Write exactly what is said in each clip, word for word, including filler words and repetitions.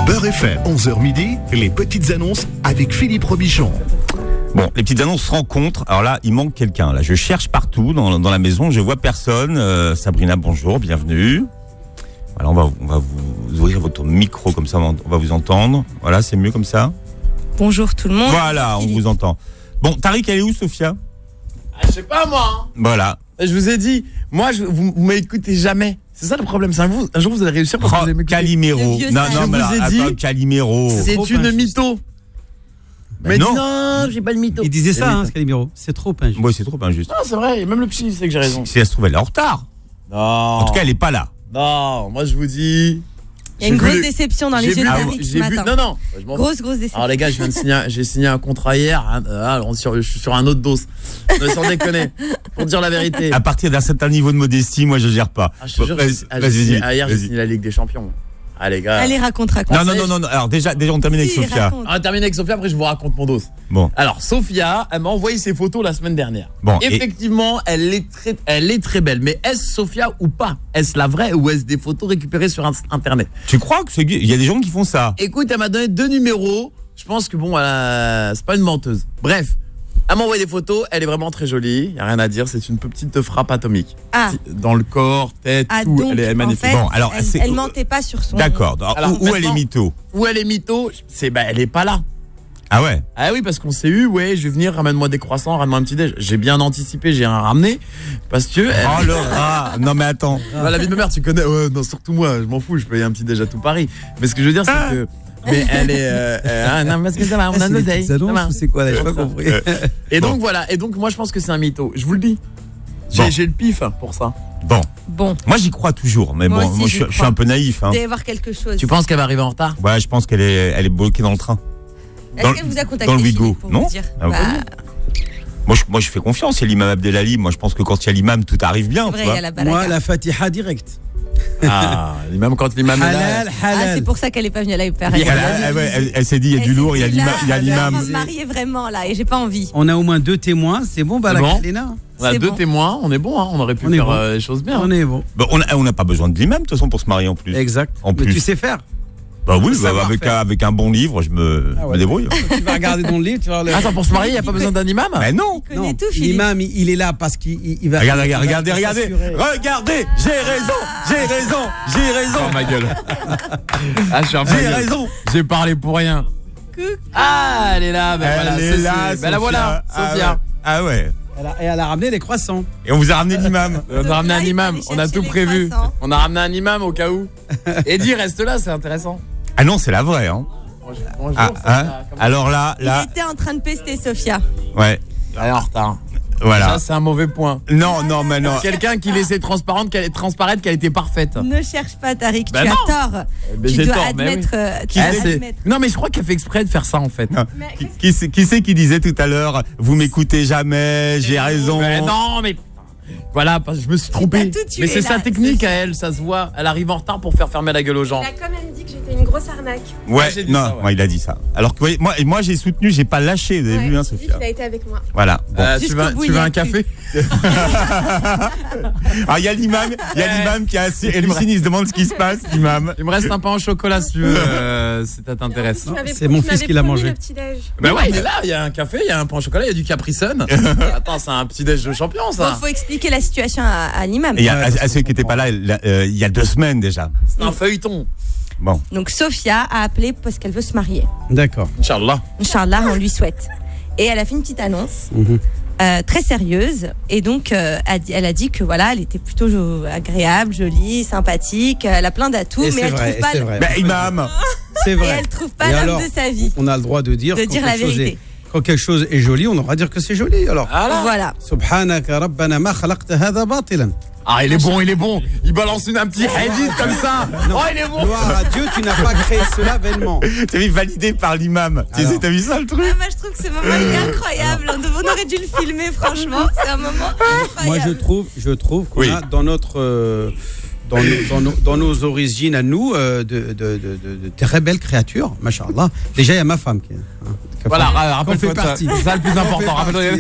Beurre F M, onze heures midi, les petites annonces avec Philippe Robichon. Bon, les petites annonces rencontres. Alors là, il manque quelqu'un. Là, je cherche partout dans, dans la maison, je vois personne. Euh, Sabrina, bonjour, bienvenue. Voilà, on va, on va vous ouvrir votre micro comme ça, on va vous entendre. Voilà, c'est mieux comme ça. Bonjour tout le monde. Voilà, on vous entend. Bon, Tariq, elle est où, Sophia? Ah, je sais pas moi. Hein. Voilà. Je vous ai dit, moi, je, vous, vous m'écoutez jamais. C'est ça le problème. C'est un, vous, un jour, vous allez réussir parce que vous allez m'écouter. Calimero. Non, vieux non, sage. mais Je vous ai là, dit, attends, Calimero. C'est une injuste. mytho. Ben Mais non. non, j'ai pas le mytho. Il disait ça, Mais- hein, Calimero. C'est trop injuste. Ouais, c'est trop injuste. Non, c'est vrai. Même le psy sait que j'ai raison. Si elle se trouve, elle est en retard. Non. En tout cas, elle est pas là. Non, moi, je vous dis. Il y a une j'ai vu grosse les- déception dans les j'ai yeux de vu- Tariq ce j'ai vu- matin. Non, non. je m'en fous. Grosse, grosse déception. Alors les gars, je viens de signer, un- j'ai signé un contrat hier. Hein, euh, on est sur- je suis sur un autre dos. Non, sans déconner. Pour dire la vérité. À partir d'un certain niveau de modestie, moi, je gère pas. Ah, je te jure, Vas-y, j'ai- ah, j'ai vas-y, signé- vas-y. ah, hier, j'ai Vas-y. signé la Ligue des Champions. Ah les gars. Allez, raconte, raconte. Non, non, non, non, non. Alors déjà, déjà, on termine avec Si, Sophia. raconte. On va terminer avec Sophia, après je vous raconte mon dos. Bon. Alors Sophia, elle m'a envoyé ses photos la semaine dernière. Bon, et- Effectivement, elle est très, elle est très belle. Mais est-ce Sophia ou pas? Est-ce la vraie ou est-ce des photos récupérées sur internet? Tu crois que c'est... il y a des gens qui font ça? Écoute, elle m'a donné deux numéros. Je pense que bon, elle a- c'est pas une menteuse. Bref, elle m'a envoyé des photos. Elle est vraiment très jolie. Y a rien à dire. C'est une petite frappe atomique. Ah. Dans le corps, tête, Ah, tout. donc, Elle est, elle est en magnifique. fait, Bon, alors, elle, c'est- elle mentait pas sur son... D'accord. Alors, Alors, où, où elle est maintenant- mytho? Où elle est mytho? C'est bah, elle est pas là. Ah ouais? Ah oui, parce qu'on s'est eu, ouais, je vais venir, ramène-moi des croissants, ramène-moi un petit déj. J'ai bien anticipé, j'ai rien ramené. Parce que. elle- Oh le rat. Non mais attends. Bah, la vie de ma mère, tu connais. Ouais, non, surtout moi, je m'en fous, je paye un petit déj à tout Paris. Mais ce que je veux dire, c'est que. Mais elle est. Euh, euh, ah, non, parce que ça va, on a c'est nos des oseilles, petites ça va. annonces ou c'est quoi là? J'ai pas compris. Et donc Bon. voilà, et donc moi je pense que c'est un mytho. Je vous le dis. J'ai Bon. j'ai le pif hein, pour ça. Bon. Bon, Moi j'y crois toujours. Mais Moi bon, aussi, moi je, j'y suis- je suis crois. un peu naïf. Hein. vous devez voir quelque chose. Tu penses qu'elle va arriver en retard? Ouais, je pense qu'elle est, elle est bloquée dans le train. dans Est-ce qu'elle vous a contacté, dans le Wigo, Philippe, pour non vous dire Ah, bah, Moi je, moi je fais confiance. Il y a l'imam Abdelali. Moi je pense que quand il y a l'imam, tout arrive bien. c'est tu vrai, il vois. y a la balaga. Moi, la Fatiha direct. Ah, même quand l'imam est là. Halal, Ah, c'est halal. pour ça qu'elle est pas venue à la faire. Elle, elle- elle- elle- elle s'est dit il y a du lourd, il y a l'imam. Il y a l'imam. Je vais me marier vraiment là et j'ai pas envie. On a au moins deux témoins. C'est bon, bah C'est la bon. Léna. On a C'est deux bon. témoins, on est bon, hein, on aurait pu On est faire bon. euh, les choses bien. On est bon. Bah, on a- on n'a pas besoin de l'imam de toute façon pour se marier en plus. Exact. En Mais plus. tu sais faire. Bah oui, Faut bah, savoir avec, faire. un, avec un bon livre, je me, Ah je me ouais. débrouille. Tu vas regarder dans le livre, tu vas voir le. Attends, pour se marier, il n'y a pas besoin d'un imam? Mais non. Il connaît tout, Philippe. l'imam, il, il est là parce qu'il il- il va. Regardez, il va- regardez, il va regardez, s'assurer. regardez, j'ai raison, j'ai raison, j'ai raison. Oh ma gueule. Ah, je suis un peu. J'ai raison. J'ai parlé pour rien. Ah, elle est là, ben voilà, Elle ça, est là, c'est- ben la voilà, Ah Sophia. ouais. Ah ouais. Elle a, et elle a ramené les croissants. Et on vous a ramené l'imam. On a ramené là, un il imam, faut on a aller tout chercher les prévu. croissants. On a ramené un imam au cas où. Eddie, reste là, c'est intéressant. Ah non, c'est la vraie. Hein. Bonjour, Ah, Sophia, hein. comment- Alors là, là, Il était en train de pester Sophia. ouais, Elle est en retard. voilà. Ça, c'est un mauvais point. Non, non, mais non. Quelqu'un qui laissait transparente, qu'elle transparaître qu'elle était parfaite. Ne cherche pas Tariq, Bah tu non. as tort. Ben, tu j'ai dois tort, mais admettre. oui. euh, tu Qui dois Eh, c'est- admettre. Non, mais je crois qu'elle fait exprès de faire ça en fait. Mais Qui, qui c'est qui, c'est qui disait tout à l'heure, vous m'écoutez jamais, j'ai raison. Mais non, mais. Voilà, parce que je me suis trompé. t'as tout tué, Mais c'est là, sa technique Sophia. à elle, ça se voit. Elle arrive en retard pour faire fermer la gueule aux gens. Il a quand même dit que j'étais une grosse arnaque. Ouais, Ouais, j'ai dit non, ça, ouais. ouais, il a dit ça. Alors que ouais, moi, moi j'ai soutenu, j'ai pas lâché, vous avez Ouais, vu, hein, j'ai dit Sophia. qu'il a été avec moi. Voilà. Bon. Euh, tu Jusqu'au veux, bout, tu il veux y a un plus. café? Ah, il y a l'imam, il y a l'imam qui a assez halluciné, il se demande ce qui se passe, l'imam. Il me reste un pain au chocolat si tu veux, euh, si ça t'intéresse. Tu m'avais- c'est mon tu fils m'avais qui l'a promis mangé. le petit-déj. Ben ouais, il est là, il y a un café, il y a un pain au chocolat, il y a du Capri Sun. Attends, c'est un petit déj de champion Bon, ça. faut expliquer la situation à, à l'imam. Et il y a, à, à ceux qui n'étaient pas là, là, euh, il y a deux semaines déjà. C'est un feuilleton. Bon. Donc Sophia a appelé parce qu'elle veut se marier. D'accord. Inch'Allah. Inch'Allah, on lui souhaite. Et elle a fait une petite annonce Mhm. euh, très sérieuse. Et donc, euh, a dit- elle a dit que voilà, elle était plutôt jo- agréable, jolie, sympathique. Elle a plein d'atouts, Et mais c'est elle vrai, trouve pas. c'est le- vrai. Ben, imam. C'est Et vrai. elle trouve pas Et l'homme alors, de sa vie. On a le droit de dire, De quand dire la quelque chose vérité. est- quand quelque chose est joli, on aura à dire que c'est joli. Alors, Voilà. Voilà. Subhanaka rabbana ma khalaqta hadha batilan. Ah, il est bon, il est bon. Il balance une, un petit hadith comme ça. Oh, il est bon. Gloire à Dieu, tu n'as pas créé cela vainement. T'as vu, validé par l'imam. Tu sais, Alors. t'as vu ça le truc? Ah, moi, je trouve que ce moment il est incroyable. On dev- on aurait dû le filmer, franchement. C'est un moment incroyable. Moi, je trouve, je trouve qu'on Oui. a dans notre, euh, dans, nos- dans nos, dans nos origines à nous, euh, de, de, de, de, de très belles créatures, machallah. Déjà, il y a ma femme qui, hein, qui Voilà, fait- rappelle-toi fait de ça. partie. C'est ça le plus important. Rappelle-toi.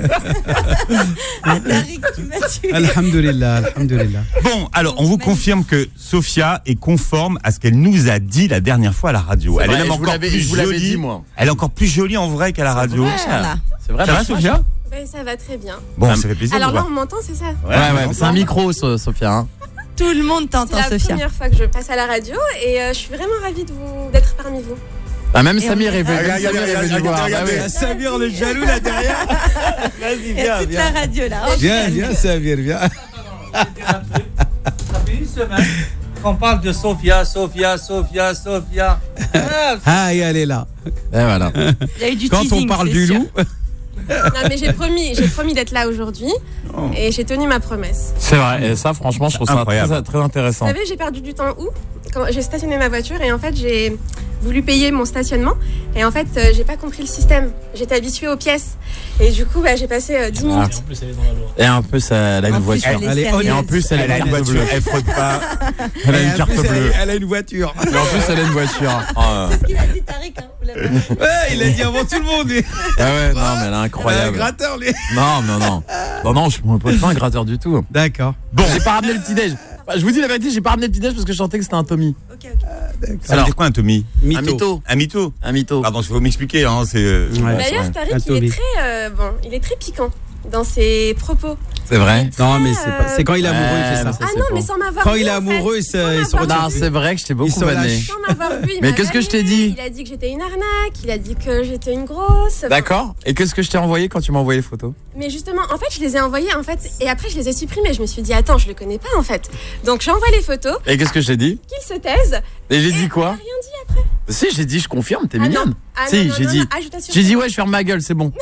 Ah, Tariq, tu m'as tué. Alhamdulillah, alhamdulillah. Bon, alors on vous confirme que Sophia est conforme à ce qu'elle nous a dit la dernière fois à la radio. C'est Elle vrai, est même je vous encore l'avais- plus je vous l'avais jolie. dit, moi. Elle est encore plus jolie en vrai qu'à la radio. Voilà. C'est vrai, Ça va, bah, Sophia? Ben, ça va très bien. Bon, ça fait plaisir Alors de là, voir. on m'entend, c'est ça? Ouais, ouais, c'est un micro, So- Sophia. hein. Tout le monde C'est t'entend, la Sophia. première fois que je passe à la radio et euh, je suis vraiment ravie de vous d'être parmi vous. Ah, même Et Samir on est est venu. ravis. même Samir est venu voir. Bah oui. Samir le jaloux là derrière. Vas-y, Il y a toute la radio là. Oh, Viens, putain. viens, Samir, viens. Ça fait une semaine qu'on parle de Sophia, Sophia, Sophia, Sophia. Ah, Ah, et elle est là. Et voilà. Il y a eu du Quand teasing, on parle c'est du sûr. loup, Non, mais j'ai promis, j'ai promis d'être là aujourd'hui et j'ai tenu ma promesse. C'est vrai. Et ça, franchement, je trouve ça Incroyable. très, très intéressant. Vous savez, j'ai perdu du temps où? Quand j'ai stationné ma voiture et en fait, j'ai voulu payer mon stationnement et en fait, euh, j'ai pas compris le système. J'étais habituée aux pièces et du coup, bah, j'ai passé euh, dix minutes. en plus, elle est dans la loi. Et en plus, elle a En une plus, voiture. elle est Elle est sérieuse. Et en plus, elle, Elle a a une une carte voiture, bleue. elle fraude pas. Elle a et une en carte plus, elle, bleue. elle a une voiture. Et en plus, elle a une voiture. Ah, C'est ce qu'il a dit, Tariq. Hein, vous l'avez dit. Ouais, il a dit avant tout le monde, lui. Ah ouais, non, mais elle est Un incroyable. gratteur, lui. Non, non, non. Non, non, je me pose pas un gratteur du tout. D'accord. Bon, j'ai pas ramené le petit-déj. Je vous dis la vérité, j'ai pas ramené le petit-déj parce que je sentais que c'était un Tommy. Ok, ok. Ça veut dire quoi un Tommy? Un mytho. Un mytho? Un mytho. Pardon, il faut m'expliquer. Hein, c'est. euh, Ouais. D'ailleurs, Tariq, Un il Toby. est très, euh, bon, il est très piquant dans ses propos. C'est vrai. Non, mais c'est pas- c'est quand il est amoureux, il fait Ouais, ça. mais ça, Ah c'est non, bon. mais sans m'avoir Quand vu, il est en fait. amoureux, il se, Sans il se m'avoir retire. Non, c'est vrai que je t'ai beaucoup se vanné. lâche. Sans m'avoir vu, il Mais m'a qu'est-ce que je t'ai vanné, dit? Il a dit que j'étais une arnaque, il a dit que j'étais une grosse. Enfin, D'accord. Et qu'est-ce que je t'ai envoyé quand tu m'as envoyé les photos? Mais justement, en fait, je les ai envoyées en fait, et après je les ai supprimées. Je me suis dit, attends, je le connais pas en fait. Donc j'envoie les photos, Et qu'est-ce que je t'ai dit? qu'il se taise. Et j'ai dit Il a quoi? rien dit après. Si, j'ai dit, je confirme, t'es Ah mignonne. non. Ah Si, non, non, j'ai non, dit. non. Ah, je t'assure. J'ai dit, ouais, je ferme ma gueule, c'est bon.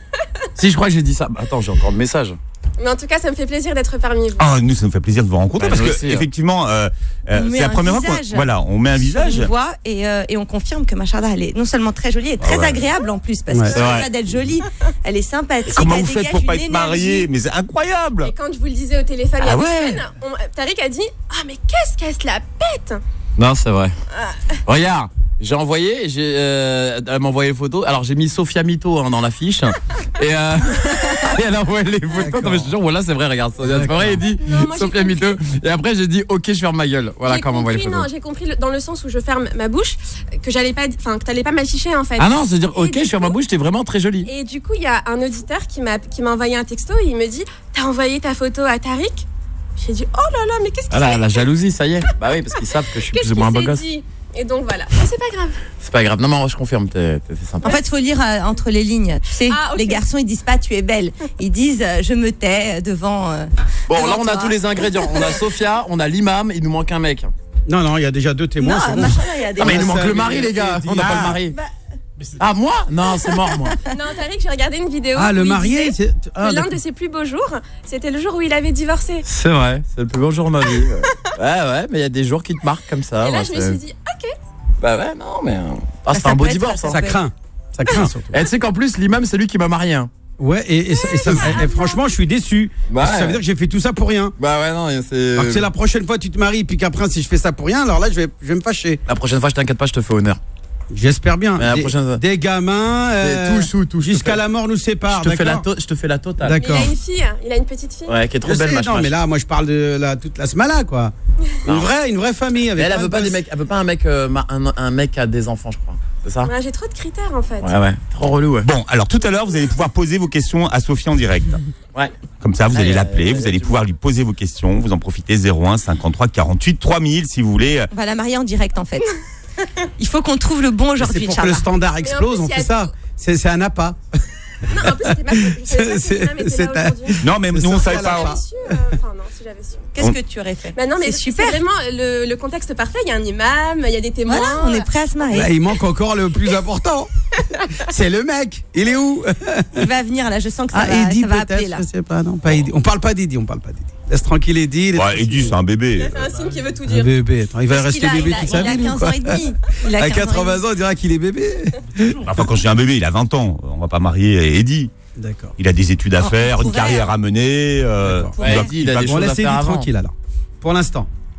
Si, je crois que j'ai dit ça. Bah, attends, j'ai encore le message. Mais en tout cas, ça me fait plaisir d'être parmi vous. Ah, nous, ça nous fait plaisir de vous rencontrer Bah, parce nous que aussi, hein. effectivement, euh, euh, On met c'est la un première fois qu'on, visage. voilà, on met un visage. Sur une voix et, euh, et on confirme que Machallah, elle est non seulement très jolie, et très Ah ouais. agréable en plus, parce Ouais. que C'est vrai. au-delà d'être jolie, elle est sympathique. Comment elle vous faites dégage pour pas une être marié? énergie. Mais c'est incroyable. Et quand je vous le disais au téléphone il y a Ah deux ouais. semaines, on- Tariq a dit, ah mais qu'est-ce qu'elle se la pète. Non, c'est vrai. Regarde, j'ai envoyé, j'ai, euh, elle m'a envoyé les photos. Alors j'ai mis Sophia Mito hein, dans la fiche. et, euh, et elle a envoyé les photos. Non, mais je te jure, voilà, c'est vrai, regarde. C'est vrai, il dit Non, moi, j'ai Sophia compris. Mito. Et après, j'ai dit, ok, je ferme ma gueule. Voilà J'ai comment on voit les compris, photos. non, j'ai compris le- dans le sens où je ferme ma bouche, que j'allais pas, enfin que t'allais pas m'afficher en fait. Ah non, c'est-à-dire, Et ok, du je ferme ma coup- bouche, t'es vraiment très jolie. Et du coup, il y a un auditeur qui m'a qui m'a envoyé un texto et il me dit, t'as envoyé ta photo à Tariq? J'ai dit, oh là là, mais qu'est-ce qu'il Ah là, s'est- la jalousie, ça y est. Bah oui, parce qu'ils savent que je suis qu'est-ce plus ou qu'il moins un beau s'est gosse. dit? Et donc voilà, mais c'est pas grave. C'est pas grave. Non, mais moi, je confirme, t'es t'es- t'es sympa. En fait, il faut lire euh, entre les lignes. Tu sais, Ah, ok. les garçons, ils disent pas tu es belle. Ils disent euh, je me tais devant. euh, Bon, devant là, on a toi. tous les ingrédients. On a Sophia, on a l'imam, il nous manque un mec. Non, non, il y a déjà deux témoins. Non, c'est bon. Machallah, il y a des. Ah, mais il nous ça, manque le mais- mari, les gars. On n'a pas le mari. Bah- Ah, moi? Non, c'est mort, moi. Non, Tariq, j'ai regardé une vidéo. Ah, où le il marié disait c'est- que ah, l'un d'accord. de ses plus beaux jours, c'était le jour où il avait divorcé. C'est vrai, c'est le plus beau jour de ma vie. Ouais, ouais, mais il y a des jours qui te marquent comme ça. et là, moi, je me c'est- suis dit, ok. Bah ouais, non, mais. euh, Ah, Ça c'est un beau peut être- divorce. ça hein. Ça craint. Ça craint surtout. Et tu sais qu'en plus, l'imam, c'est lui qui m'a marié. hein. Ouais, et, et ça- et ça- et franchement, je suis déçu. Bah Parce que ça ouais. veut dire que j'ai fait tout ça pour rien. Bah ouais, non, c'est. Alors que c'est la prochaine fois que tu te maries, puis qu'après, si je fais ça pour rien, alors là, je vais, je vais me fâcher. La prochaine fois, je t'inquiète pas, je te fais honneur. J'espère bien. Mais la des, prochaine fois. des gamins. euh, touche, tout, touche, Jusqu'à je te la mort nous sépare. je, te fais la d'accord to- je te fais la totale. Mais D'accord. il a une fille, il a une petite fille. Ouais, qui est trop Je belle, sais, mach, non, mach. mais là, moi, je parle de la, toute la smala, quoi. Une vraie, une vraie famille. Mais Avec elle, elle plein veut de pas des gosses. mecs, elle veut pas un mec, euh, ma- un, un mec qui a des enfants, je crois. C'est ça? Ouais, j'ai trop de critères en fait. Ouais, ouais. Trop relou, ouais. Bon, alors tout à l'heure, vous allez pouvoir poser vos questions à Sophie en direct. Ouais. Comme ça, vous allez Allez, l'appeler, allez, vous allez, allez tu pouvoir lui poser vos questions. Vous en profitez zéro un cinquante-trois quarante-huit trois mille si vous voulez. On va la marier en direct en fait. Il faut qu'on trouve le bon C'est aujourd'hui, pour que le Inch'Allah. standard Mais en explose, plus, on il y fait a ça. tout. C'est c'est un appât. Non, en plus, c'était pas. Je savais pas que C'est- l'imam était c'est là un- aujourd'hui. Non, mais nous, on ça, savait ça, pas. là, J'avais su. euh, Enfin, non, si j'avais su. Qu'est-ce On- que tu aurais fait? Bah non, mais c'est super. vraiment le, le contexte parfait. Il y a un imam, il y a des témoins. Voilà, on est prêt à se marier. Là, il manque encore le plus important. C'est le mec. Il est où? Il va venir là, je sens que ça Ah, va, Eddy ça va appeler peut-être. là. Je sais pas, non. Pas Eddy. On parle pas d'Eddy, on parle pas d'Eddy. Laisse tranquille Eddy. il est Ouais, tranquille. Eddy, c'est un Il bébé. a fait un signe qui veut tout Un dire. bébé. Attends, il va Parce rester qu'il a- bébé il a- toute sa il a vie. ou quinze quoi ans et demi. Il a À quinze ans et quatre-vingts demi. ans, on dirait qu'il est bébé. Enfin, quand je dis un bébé, il a vingt ans. On va pas marier Eddy. D'accord. Il a des études à Oh, faire, on une pourrait, carrière à mener. euh, D'accord. il Ouais, va- Eddy, il a va- des Bon, choses à laissez faire Eddy avant. tranquille alors. Pour l'instant.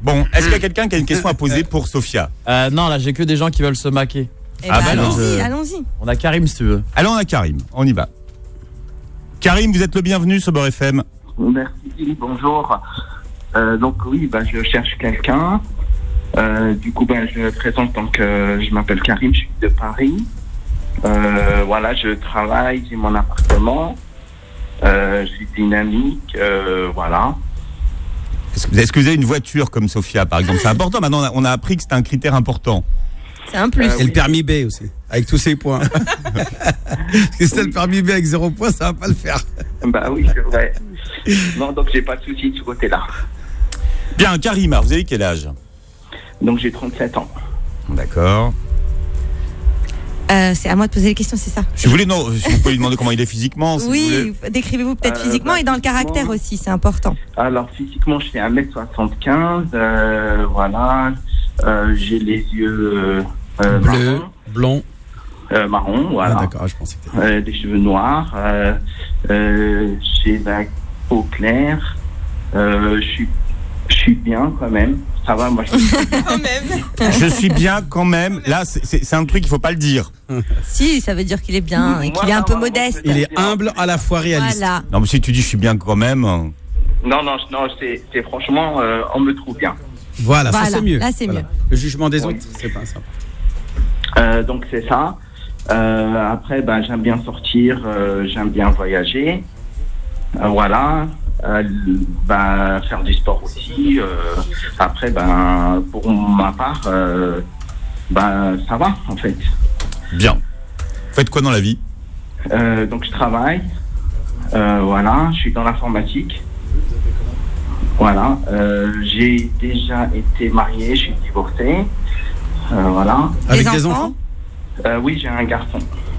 Bon, est-ce qu'il y a quelqu'un qui a une question à poser pour Sophia? Euh, non, là, j'ai que des gens qui veulent se maquer. Eh Ah ben, bah alors, allons-y, je- allons-y. On a Karim, si tu veux. Alors on a Karim, on y va. Karim, vous êtes le bienvenu sur Beurre F M. Merci, bonjour. Euh, donc oui, bah, je cherche quelqu'un. Euh, du coup, bah, je me présente, donc euh, je m'appelle Karim, je suis de Paris. Euh, voilà, je travaille, j'ai mon appartement. Euh, je suis dynamique, euh, voilà. Est-ce que, est-ce que vous avez une voiture comme Sophia, par exemple? C'est important, maintenant on a, on a appris que c'est un critère important. C'est un plus. Euh, Et le permis B aussi, avec tous ses points. Parce que si t'as le permis B avec zéro point, ça va pas le faire. Bah oui, c'est vrai. Non, donc j'ai pas de soucis de ce côté-là. Bien, Karim, alors, vous avez quel âge? Donc j'ai trente-sept ans. D'accord. Euh, c'est à moi de poser les questions, c'est ça? Je voulais, non, si vous pouvez lui demander comment il est physiquement, si vous voulez. Oui, décrivez-vous peut-être Euh, physiquement bah, et dans le caractère physiquement- aussi, c'est important. Alors physiquement, je fais un mètre soixante-quinze, euh, voilà. Euh, j'ai les yeux euh, Bleu, marrons, blond. euh, marron, voilà. Ah, d'accord, je pensais que t'étais- Euh, des cheveux noirs, euh, euh, j'ai la peau claire, euh, je suis, je suis bien quand même. Ça va, moi je suis Quand même. Je suis bien quand même. Là, c'est- c'est c'est un truc, il faut pas le dire. Si, ça veut dire qu'il est bien et qu'il est un peu Moi, modeste. Il est humble à la fois réaliste. Voilà. Non, mais si tu dis je suis bien quand même. Non, non, non, c'est c'est franchement, euh, on me trouve bien. Voilà, ça Voilà, c'est mieux. là, c'est mieux. Le jugement des Oui. autres, c'est pas ça. Euh, donc c'est ça. Euh, après, ben, j'aime bien sortir, euh, j'aime bien voyager. Euh, voilà. Euh, ben, faire du sport aussi. Euh, après, ben, pour ma part, euh, ben, ça va en fait. Bien. Vous faites quoi dans la vie? Euh, donc je travaille. Euh, voilà, je suis dans l'informatique. Voilà. Euh, j'ai déjà été marié, je suis divorcé. Euh, voilà. Avec Les des enfants enfants Euh, oui, j'ai un garçon.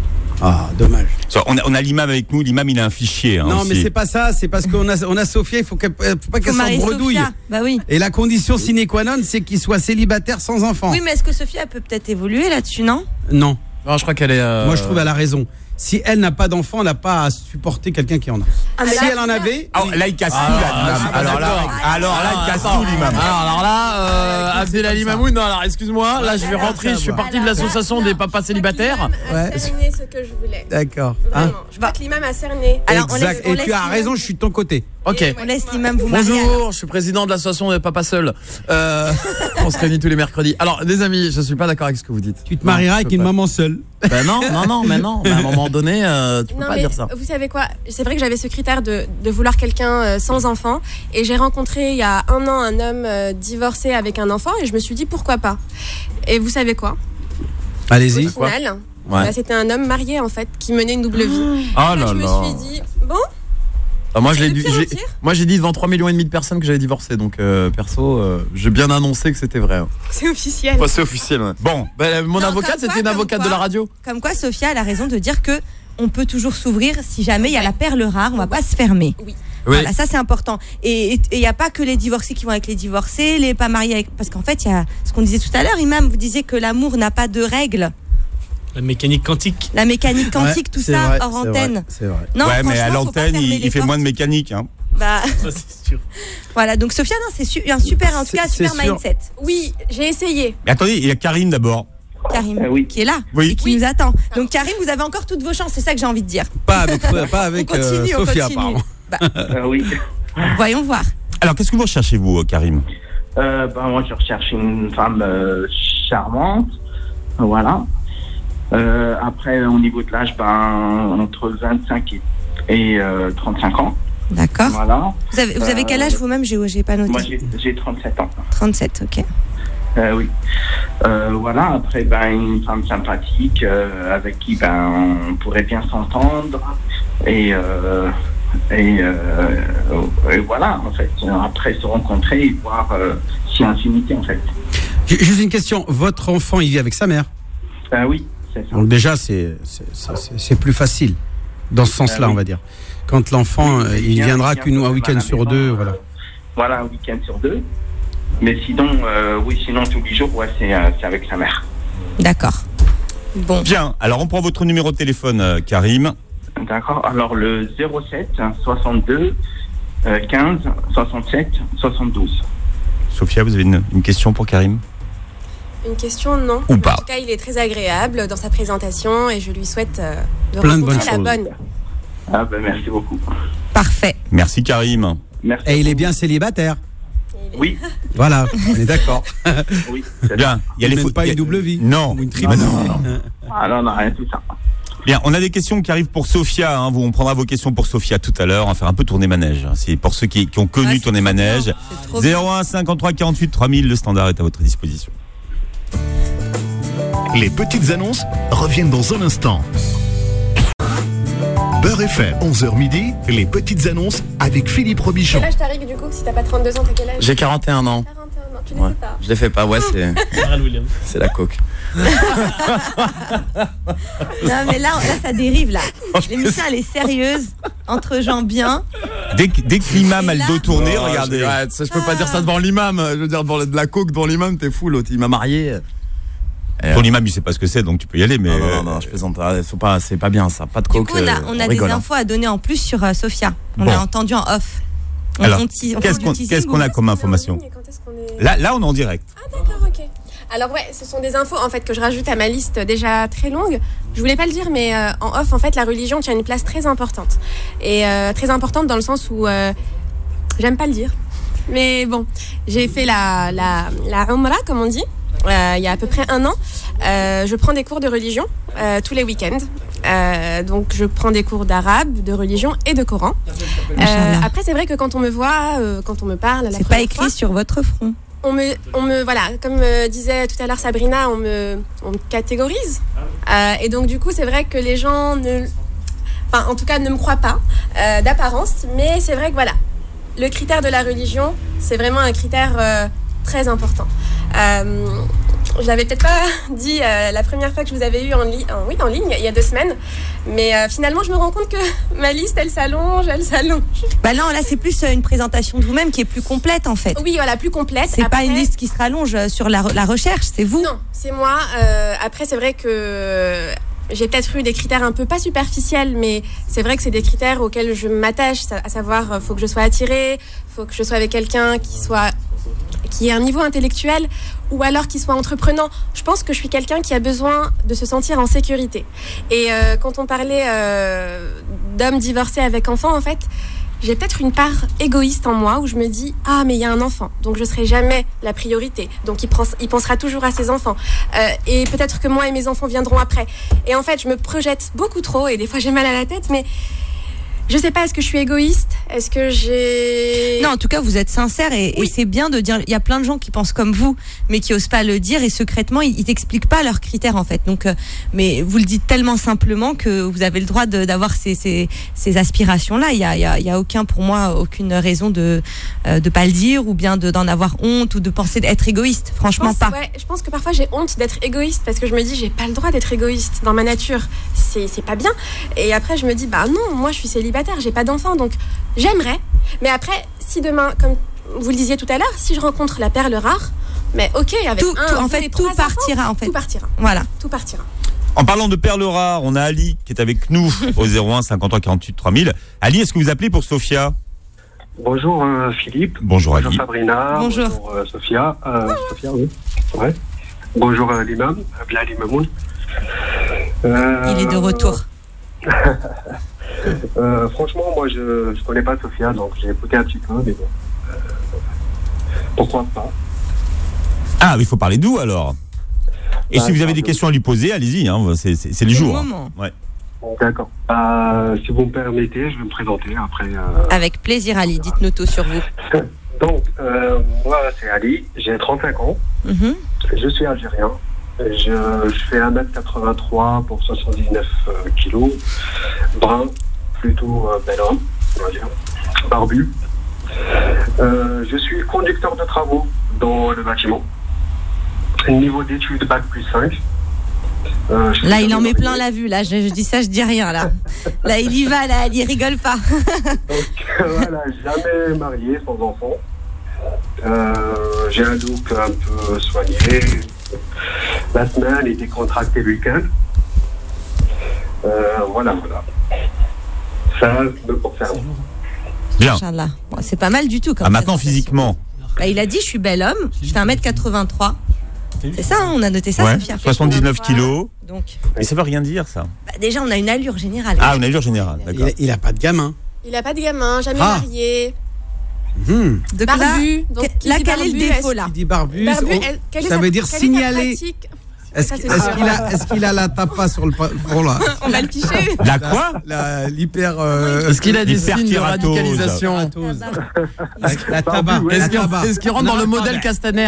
Ah, dommage. On a, on a l'imam avec nous. L'imam, il a un fichier. Hein, non, aussi. mais c'est pas ça, c'est parce qu'on a, on a Sophia, il faut, qu'elle- faut pas Faut qu'elle marier s'embredouille. Sophia. Bah oui. Et la condition sine qua non, c'est qu'il soit célibataire sans enfant. Oui, mais est-ce que Sophia elle peut peut-être évoluer là-dessus, non? Non, Non, je crois qu'elle est. euh, moi je trouve elle a raison. Si elle n'a pas d'enfant, elle n'a pas à supporter quelqu'un qui en a. Ah, mais si là- elle en avait, Ah, là, il casse Ah, tout, là, ah, l'imam. je suis pas Alors là, d'accord. alors là, il casse Attends. tout, l'imam. Alors, alors là, euh, Abdelali Mamoun, non, alors excuse-moi, là je vais rentrer, je fais partie de l'association des papas célibataires. L'imam a Ouais. cerné ce que je voulais. d'accord. Hein Vraiment. Je crois que l'imam a cerné. Alors, on exact. laisse- on Et laisse tu as l'imam. raison, je suis de ton côté. Ok. Et On laisse moi- l'imam vous marier. alors. Bonjour, je suis président de l'association des papas seuls. Euh, on se réunit tous les mercredis. Alors, les amis, je suis pas d'accord avec ce que vous dites. Tu te Non, marieras je avec peux une pas. maman seule. Ben non, non, non, mais non. Mais à un moment donné, euh, tu peux Non, pas mais dire ça. vous savez quoi? C'est vrai que j'avais ce critère de, de vouloir quelqu'un euh, sans enfant. Et j'ai rencontré il y a un an un homme euh, divorcé avec un enfant. Et je me suis dit pourquoi pas. Et vous savez quoi? Allez-y. Au final, Ouais. bah, c'était un homme marié en fait qui menait une double vie. Oh Là, là je me là. suis dit, bon, Ah, moi, je l'ai de dit, pire en j'ai- pire. moi, j'ai dit devant trois millions et demi de personnes que j'avais divorcé. Donc, euh, perso, euh, j'ai bien annoncé que c'était vrai. hein. c'est officiel. Enfin, c'est officiel. Ouais. Bon, Ben, mon Non, avocate, comme c'était quoi, une comme avocate quoi. de la radio. Comme quoi, Sophia elle a raison de dire que on peut toujours s'ouvrir si jamais il y a la perle rare, on va pas se fermer. Oui. Oui. Voilà, ça c'est important. Et il n'y a pas que les divorcés qui vont avec les divorcés, les pas mariés avec. Parce qu'en fait, il y a ce qu'on disait tout à l'heure, Imam, vous disiez que l'amour n'a pas de règles. La mécanique quantique. La mécanique quantique, Ouais, tout c'est ça, vrai, hors c'est antenne. vrai, C'est vrai. Non, ouais, mais à franchement, faut pas l'antenne, fermer il, les il fait portes. moins de mécanique. Hein. Bah, Ça, c'est sûr. voilà, donc Sophia, non, c'est su- un super, en tout cas, un C'est- super c'est sûr. mindset. Oui, j'ai essayé. Mais attendez, il y a Karim d'abord. Karim, Euh, oui. qui est là Oui. et qui Oui. nous attend. Donc Karim, vous avez encore toutes vos chances, c'est ça que j'ai envie de dire. Pas avec, pas avec on continue, euh, on Sophia, continue. apparemment. Bah, Euh, oui. voyons voir. Alors, qu'est-ce que vous recherchez, vous, euh, Karim? Euh, ben, moi, je recherche une femme euh, charmante. Voilà. Euh, après, au niveau de l'âge, ben, entre vingt-cinq et, et euh, trente-cinq ans. D'accord. Voilà. Vous avez, vous avez quel âge vous-même? J'ai j'ai pas Moi, noté. j'ai j'ai trente-sept ans. trente-sept, ok. Euh, oui. Euh, voilà. Après, ben, une femme sympathique euh, avec qui ben, on pourrait bien s'entendre. Et, euh, et, euh, et voilà, en fait. Après, se rencontrer et voir euh, s'il y a infinité, en fait. J'ai juste une question. Votre enfant, il vit avec sa mère. Euh, oui, c'est ça. Donc déjà, c'est c'est- c'est- c'est plus facile dans ce sens-là, Ah oui. on va dire. Quand l'enfant, Oui, euh, il il vient- viendra il vient qu'une quand un même week-end à la sur maison, deux, euh, voilà. Voilà, un week-end sur deux. Mais sinon, euh, oui, sinon tous les jours, ouais, c'est euh, c'est avec sa mère. D'accord. Bon. Bien, alors on prend votre numéro de téléphone, euh, Karim. D'accord. Alors le zéro sept soixante-deux euh, quinze soixante-sept soixante-douze. Sophia, vous avez une, une question pour Karim? Une question, non. Ou pas. En tout cas, il est très agréable dans sa présentation et je lui souhaite euh, de Plein de rencontrer bonnes la choses. bonne. Ah ben merci beaucoup. Parfait. Merci Karim. Merci. Et il est bien célibataire. Oui, Voilà, on est d'accord. oui. Bien, il y a les Même fautes. pas une double vie. Non, Ou une Ah, triple. non, non, non. Ah non, non, rien de tout ça. Bien, on a des questions qui arrivent pour Sophia. Hein. Vous, on prendra vos questions pour Sophia tout à l'heure. On va faire un peu tourner manège. C'est pour ceux qui, qui ont connu Ouais, c'est tourner trop bien. manège. C'est trop bien. zéro un cinquante-trois quarante-huit trois mille, le standard est à votre disposition. Les petites annonces reviennent dans un instant. Beurre F M, onze heures midi, les petites annonces avec Philippe Robichon. Quel âge t'arrives du coup? Si t'as pas trente-deux ans, t'as quel âge? J'ai quarante et un ans. quarante et un ans, tu les Ouais. sais pas. Je les fais pas, ouais, c'est, Pharrell Williams. c'est la coke. Non, mais là, là, ça dérive, là. L'émission, elle est sérieuse, entre gens bien. Dès, que- dès que l'imam a Et le là- dos tourné, Oh, regardez. Je, ouais, ça, je peux pas dire ça devant l'imam. Je veux dire, devant le- de la coke devant l'imam, t'es fou, l'autre. Il m'a marié. Ton imam, il sait pas ce que c'est, donc tu peux y aller. Mais Non, non, non, non, je plaisante. Ah, faut pas, c'est pas bien ça. Pas de Du coke. coup, on a, euh, on a rigole, des hein. infos à donner en plus sur euh, Sophia. On Bon. a entendu en off. On, Alors, on tease- on qu'est-ce fait du qu'on- teasing qu'est-ce qu'on ou- a comme Est-ce qu'on est en information? ligne et quand est-ce qu'on est- Là, là, on est en direct. Ah d'accord, ok. Alors ouais, ce sont des infos en fait que je rajoute à ma liste déjà très longue. Je voulais pas le dire, mais euh, en off, en fait, la religion tient une place très importante. Et euh, très importante dans le sens où euh, j'aime pas le dire, mais bon, j'ai fait la la la Umrah comme on dit. euh, il y a à peu près un an. Euh, je prends des cours de religion euh, tous les week-ends. Euh, donc je prends des cours d'arabe, de religion et de Coran. Euh, Inch'Allah. après c'est vrai que quand on me voit, euh, quand on me parle, la C'est pas première écrit fois, sur votre front. on me, on me, voilà, comme euh, disait tout à l'heure Sabrina, on me, on me catégorise. Euh, et donc du coup c'est vrai que les gens ne, enfin en tout cas ne me croient pas euh, d'apparence, mais c'est vrai que voilà, le critère de la religion, c'est vraiment un critère euh, très important. Euh, je l'avais peut-être pas dit euh, la première fois que je vous avais eu en, li- en, oui, en ligne, il y a deux semaines, mais euh, finalement je me rends compte que ma liste elle s'allonge, elle s'allonge. Bah non, là, c'est plus euh, une présentation de vous-même qui est plus complète, en fait. Oui, voilà, plus complète. C'est pas Après- une liste qui se rallonge euh, sur la, re- la recherche, c'est vous. Non, c'est moi. Euh, après, c'est vrai que j'ai peut-être eu des critères un peu pas superficiels, mais c'est vrai que c'est des critères auxquels je m'attache, sa- à savoir, euh, faut que je sois attirée, faut que je sois avec quelqu'un qui soit qui ait un niveau intellectuel ou alors qui soit entreprenant. Je pense que je suis quelqu'un qui a besoin de se sentir en sécurité. Et euh, quand on parlait euh, d'hommes divorcés avec enfants, en fait, j'ai peut-être une part égoïste en moi où je me dis « Ah, mais il y a un enfant, donc je serai jamais la priorité. Donc il, prend, il pensera toujours à ses enfants. Euh, et peut-être que moi et mes enfants viendront après. » Et en fait, je me projette beaucoup trop et des fois j'ai mal à la tête, mais je sais pas, est-ce que je suis égoïste? Est-ce que j'ai... Non, en tout cas, vous êtes sincère et, et c'est bien de dire. Il y a plein de gens qui pensent comme vous, mais qui osent pas le dire et secrètement, ils, ils t'expliquent pas leurs critères en fait. Donc, euh, mais vous le dites tellement simplement que vous avez le droit de- d'avoir ces, ces, ces aspirations-là. Il y a, il y a, il y a aucun, pour moi, aucune raison de euh, de pas le dire ou bien de d'en avoir honte ou de penser d'être égoïste. Je Franchement, pense, pas. ouais, je pense que parfois j'ai honte d'être égoïste parce que je me dis j'ai pas le droit d'être égoïste dans ma nature, c'est c'est pas bien. Et après je me dis bah non, moi je suis célibataire, j'ai pas d'enfant donc j'aimerais. Mais après si demain, comme vous le disiez tout à l'heure, si je rencontre la perle rare, mais ok avec Tout, un, tout- en deux fait, et tout trois enfants, partira en fait. tout partira, Voilà. tout partira. En parlant de perles rares, on a Ali qui est avec nous au zéro un cinquante-trois quarante-huit trois mille. Ali, est-ce que vous appelez pour Sophia? Bonjour euh, Philippe. Bonjour Ali. Sabrina. Bonjour. Bonjour euh, Sophia. Euh, Sophia, oui. Ouais. Bonjour euh, l'imam, Abdelali Mamoun. Euh, Il est de retour. euh, franchement, moi je ne connais pas Sophia, donc j'ai écouté un petit peu, mais bon. Euh, pourquoi pas? Ah, il faut parler d'où alors? Et Bah, si vous avez des pardon. questions à lui poser, allez-y, hein, c'est, c'est, c'est les C'est le jours. hein. moment. Ouais. D'accord. Euh, si vous me permettez, je vais me présenter après. euh, Avec plaisir, Ali. Dites-nous tout sur vous. Donc, euh, moi c'est Ali, j'ai trente-cinq ans, Mhm. je suis algérien. Je, je fais un mètre quatre-vingt-trois pour soixante-dix-neuf euh, kilos, brun, plutôt euh, bel homme, on va dire, barbu. Euh, je suis conducteur de travaux dans le bâtiment. Niveau d'études bac plus cinq. Euh, je suis Là, il en jamais met plein marié. la vue. Là, je, je dis ça, je dis rien. Là, là, il y va. Là, il rigole pas. Donc voilà, jamais marié, sans enfant. Euh, j'ai un look un peu soigné. La semaine est décontractée le week-end. Euh, voilà, voilà. Ça me concerne. Bien. Inch'Allah. Bon, c'est pas mal du tout. Comme Ah, maintenant présentation. physiquement. Bah, il a dit, je suis bel homme, je fais un mètre quatre-vingt-trois. C'est ça, hein, on a noté ça, Ouais, Sophia. soixante-dix-neuf kilos. Donc, Mais ça veut rien dire, ça. bah, déjà, on a une allure générale. Ah, une allure générale, d'accord. Il, il a pas de gamin. Il a pas de gamin, jamais Ah. marié. Hmm. Donc là, Barbu. Donc, que- qui là, dit quel est le barbu, défaut est-ce- là Il dit barbu. Barbu, on- elle- quelle est ça sa- veut dire quelle est ta signaler. pratique Est-ce Ça, qu'il c'est est-ce sûr. qu'il a, est-ce qu'il a la tapa sur le pa- bon là, On va le picher. La quoi? la- l'hyper euh, Est-ce qu'il a des signes de L'hyperkératose. radicalisation? la, la tabac, Barbu, ouais. la Est-ce qu'il tabac. est-ce qu'il rentre dans le Non, modèle mais- Castaner?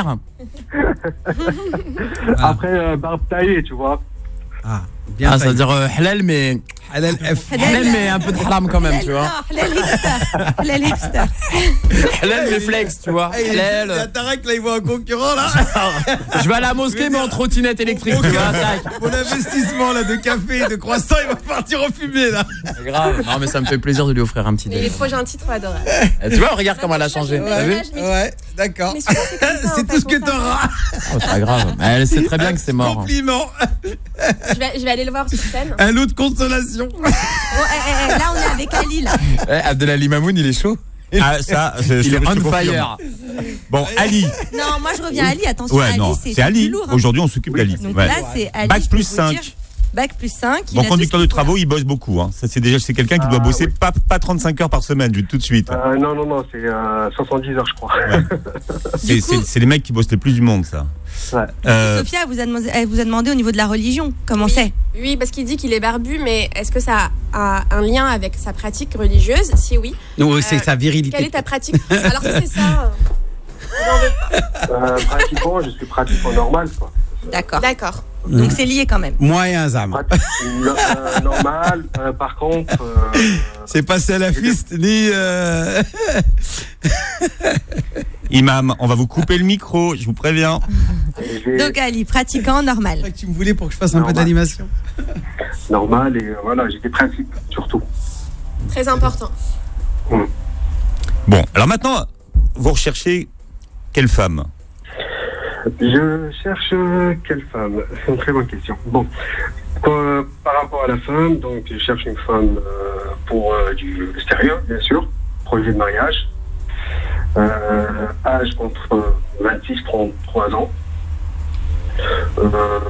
Après, euh, barbe taillée, tu vois. Ah, bien. Ah, ça veut dire euh, halal, mais Halal F. halal, mais un peu de haram quand même, tu vois. Halal hipster. Halal hipster. Halal, mais flex, tu vois. Il y a Halal. Tarek là, il voit un concurrent là. Je vais à la mosquée, mais en trottinette électrique, tu vois. Tac. Mon investissement là de café et de croissant, il va partir en fumée là. C'est grave. Non, mais ça me fait plaisir de lui offrir un petit Mais il est déj. trop gentil, trop adorable. Eh, Tu vois, regarde comment elle a changé. T'as vu? mais- Ouais, d'accord. Mais souvent, c'est comme ça, C'est en tout fait, ce que on s'en t'auras. Oh, c'est pas grave. Mais elle sait très bien que c'est mort. Compliment. Je vais, je vais aller le voir sur scène. Un lot de consolation. Bon, eh, eh, là, on est avec Ali là. Eh, Abdelali Mamoun, il est chaud. Ah, ça, je, Il je- est je on te confirme. fire. Bon, Ali. Non, moi je reviens à Ali. Attention, Ouais, Ali, non, c'est c'est c'est Ali. plus lourd. hein. Aujourd'hui, on s'occupe d'Ali. Donc Ouais. là, c'est Ali. Bac je peux plus vous cinq. dire. Bac plus cinq. il Bon a tout conducteur ce de qu'il faut, travaux, il bosse beaucoup. Hein. Ça, c'est déjà, c'est quelqu'un qui doit Ah, bosser oui. pas, pas trente-cinq heures par semaine, vu tout de suite. Euh, non, non, non, c'est euh, soixante-dix heures, je crois. C'est, Du coup- c'est, c'est les mecs qui bossent le plus du monde, ça. Ouais. Euh, Sophia, elle vous, a demandé, elle vous a demandé au niveau de la religion. Comment c'est? Oui, parce qu'il dit qu'il est barbu, mais est-ce que ça a un lien avec sa pratique religieuse? Si oui, Non, c'est Euh, sa virilité. quelle est ta pratique? Alors si c'est ça, j'en veux pas. Euh, pratiquement, je suis pratiquement normal, quoi. D'accord. D'accord. Donc c'est lié quand même. Moi et un zam. Pratique no- euh, normal. Euh, par contre, euh, C'est pas salafiste ni. Euh... Imam, on va vous couper le micro, je vous préviens. j'ai Donc Ali, pratiquant normal. que tu me voulais pour que je fasse un peu Normal. d'animation. normal et euh, voilà, j'ai des principes, surtout. Très important. Bon, alors maintenant, vous recherchez quelle femme? Je cherche euh, quelle femme? C'est une très bonne question. Bon, Quoi, par rapport à la femme, donc je cherche une femme euh, pour euh, du extérieur, bien sûr, projet de mariage, euh, âge entre vingt-six et trente-trois ans. Euh,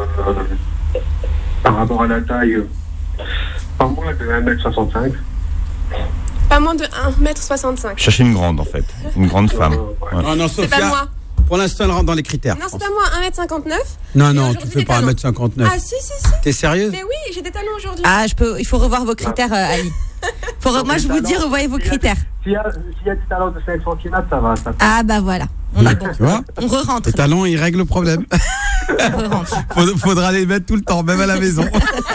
par rapport à la taille, pas moins de un mètre soixante-cinq. Pas moins de un mètre soixante-cinq. Cherchez une grande, en fait. Une grande femme. Ouais. Non, non, C'est pas Sophia, moi. pour l'instant, elle rentre dans les critères. Non, c'est pas moi, un mètre cinquante-neuf. Non, Et non, tu aujourd'hui, fais les pas talons. un mètre cinquante-neuf. Ah si, si, si. T'es sérieuse? Mais oui, j'ai des talons aujourd'hui. Ah, je peux, il faut revoir vos critères, euh, Ali. Faut re- moi, je vous dis, revoyez vos critères. S'il y a, s'il y a des talons de cinq centimètres, ça va. Ça... Ah bah voilà, on est bon. Tu vois? On re-rentre. Les talons, ils règlent le problème. On re-rentre. Faudra, faudra les mettre tout le temps, même à la maison.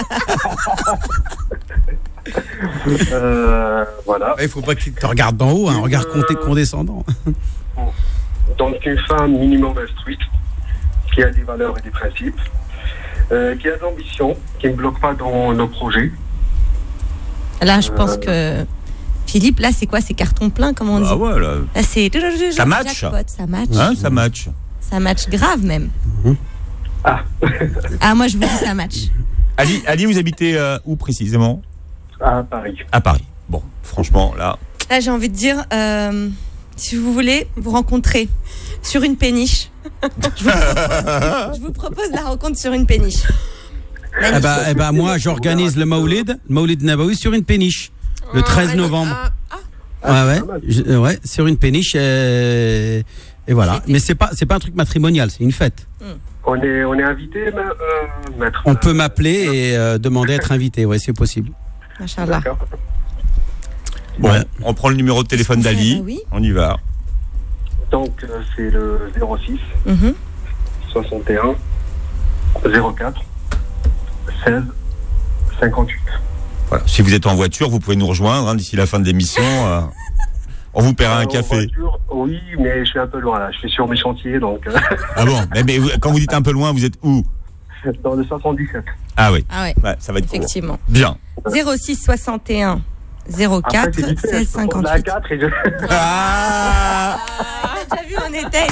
Euh, voilà. Il faut pas qu'ils te regardent d'en haut, un regard compté- condescendant. Donc une femme minimum instruite, qui a des valeurs et des principes, euh, qui a de l'ambition, qui ne bloque pas dans nos projets. Là, je pense que Philippe, là, c'est quoi? C'est carton plein, comme on dit. Ah ouais, là. Là, c'est Ça match. jackpot, ça match. Hein, ça match. Ça match grave même. Ah. Ah, moi, je vous dis ça match. Ali, Ali, vous habitez euh, où précisément? À Paris. À Paris. Bon, franchement, là. Là, j'ai envie de dire, euh, si vous voulez vous rencontrer sur une péniche, je vous propose, je vous propose la rencontre sur une péniche. Eh ben, eh ben, moi, j'organise le Maoulid, le Maoulid Nabawi sur une péniche, le treize novembre. Ah, Ouais, ouais, je- euh, ouais, sur une péniche, et, et voilà. Mais c'est pas, c'est pas un truc matrimonial, c'est une fête. On est, on est invité, ma- euh, maître. On peut m'appeler et euh, demander à être invité, ouais, c'est possible. Machallah. D'accord. Bon, Ouais. on prend le numéro de téléphone Qu'est-ce qu'on fait, d'Ali. bah oui. On y va. Donc euh, c'est le zéro six Mhm. soixante et un zéro quatre seize cinquante-huit. Voilà. Si vous êtes en voiture, vous pouvez nous rejoindre hein, d'ici la fin de l'émission. euh, on vous paiera un Euh, en café. voiture, oui, mais je suis un peu loin là. Je suis sur mes chantiers, donc euh, Ah bon, mais, mais vous- quand vous dites un peu loin, vous êtes où? dans le soixante-dix-sept. Ah oui, Ah ouais, ouais, ça va être court. effectivement. Bien. zéro six soixante et un zéro Après, quatre c'est vite fait, seize je peux prendre la cinquante-huit. quatre et je... Ah Ah, il a déjà vu où on était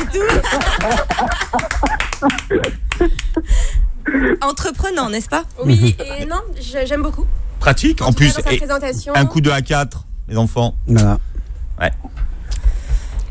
et tout. Entreprenant, n'est-ce pas? oui, et non, je- j'aime beaucoup. Pratique, en, En tout plus. cas, dans sa et présentation. un coup de A quatre, les enfants. Voilà.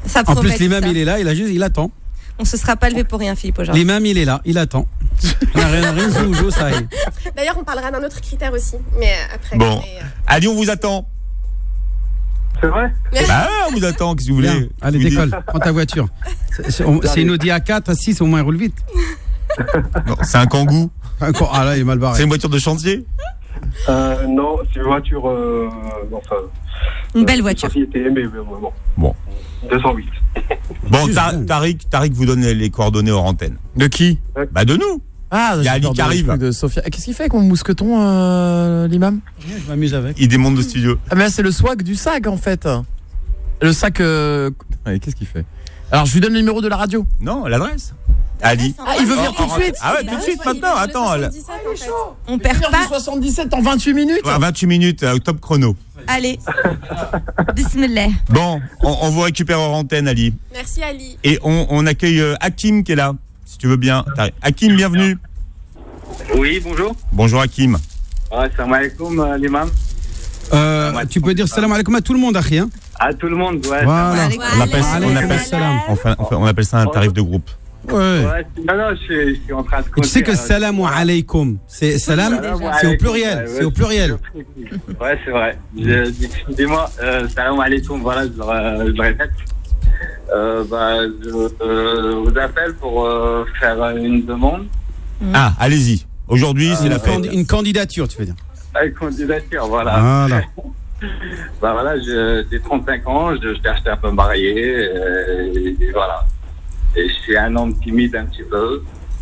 Ça En promet plus, l'imam, ça. il est là, il, a juste, il attend. On se sera pas levé pour rien, Philippe, aujourd'hui. L'imam, il est là, il attend. Il n'a rien, rien sous joue, ça y est. D'ailleurs, on parlera d'un autre critère aussi, mais après. Bon, mais, euh, allez, on vous attend. C'est vrai? Bah, on vous attend, qu'est-ce que vous Bien. voulez. Allez, Je vous dis. décolle, prends ta voiture. C'est- C'est on- c'est une Audi A quatre, à six, au moins, elle roule vite. Non, c'est un Kangoo. Encore- Ah là, il est mal C'est barré. une voiture de chantier. Euh, non, c'est une voiture. Euh, enfin. Une belle voiture. Société, mais vraiment. Bon. deux cent huit. Bon, Juste, Ta- hein. Tariq, Tariq vous donne les coordonnées hors antenne. De qui? Bah, de nous. Ah, Il y a j'ai Ali peur qui de- arrive. De Sophia. Qu'est-ce qu'il fait avec mon mousqueton, euh, l'imam? Je m'amuse avec. Il démonte le studio. Ah, mais là, c'est le swag du sac, en fait. Le sac. Euh... Allez, qu'est-ce qu'il fait? Alors, je lui donne le numéro de la radio. Non, l'adresse. Ali. Ah, il veut venir tout de suite. Ah ouais, tout de suite, maintenant. Attends, elle- On perd pas. soixante-dix-sept en vingt-huit minutes. Ouais, vingt-huit minutes, euh, top chrono. Allez. Bismillah. Bon, on, on vous récupère hors antenne, Ali. Merci Ali. Et on, on accueille euh, Hakim qui est là, si tu veux bien. Tariq. Hakim, bienvenue. Oui, bonjour. Bonjour Hakim. Ouais, salam alaikum, euh, l'imam. Euh, tu peux dire salam alaikum à tout le monde, Akhi. Hein. À tout le monde, ouais. Voilà. On appelle, on Alaikum appelle- salam. enfin, enfin, on appelle ça un tarif de groupe. Ouais. Ouais, non, non, je, suis- je suis en train de Et tu sais que compter, euh, salam wa alaykum, c'est salam, salam wa c'est au alaikum, pluriel, ouais, c'est au ouais, pluriel. Ouais, c'est vrai. Je- Excusez-moi, euh, salam alaikum, voilà, je le, je le répète. Euh, bah, je euh, vous appelle pour euh, faire une demande. Ah, allez-y. Aujourd'hui, c'est Une, la fête. candi- une candidature, tu veux dire. Avec candidature, voilà. Voilà. Bah voilà, je- j'ai trente-cinq ans, je cherche un peu marié, euh, et voilà. Et je suis un homme timide un petit peu.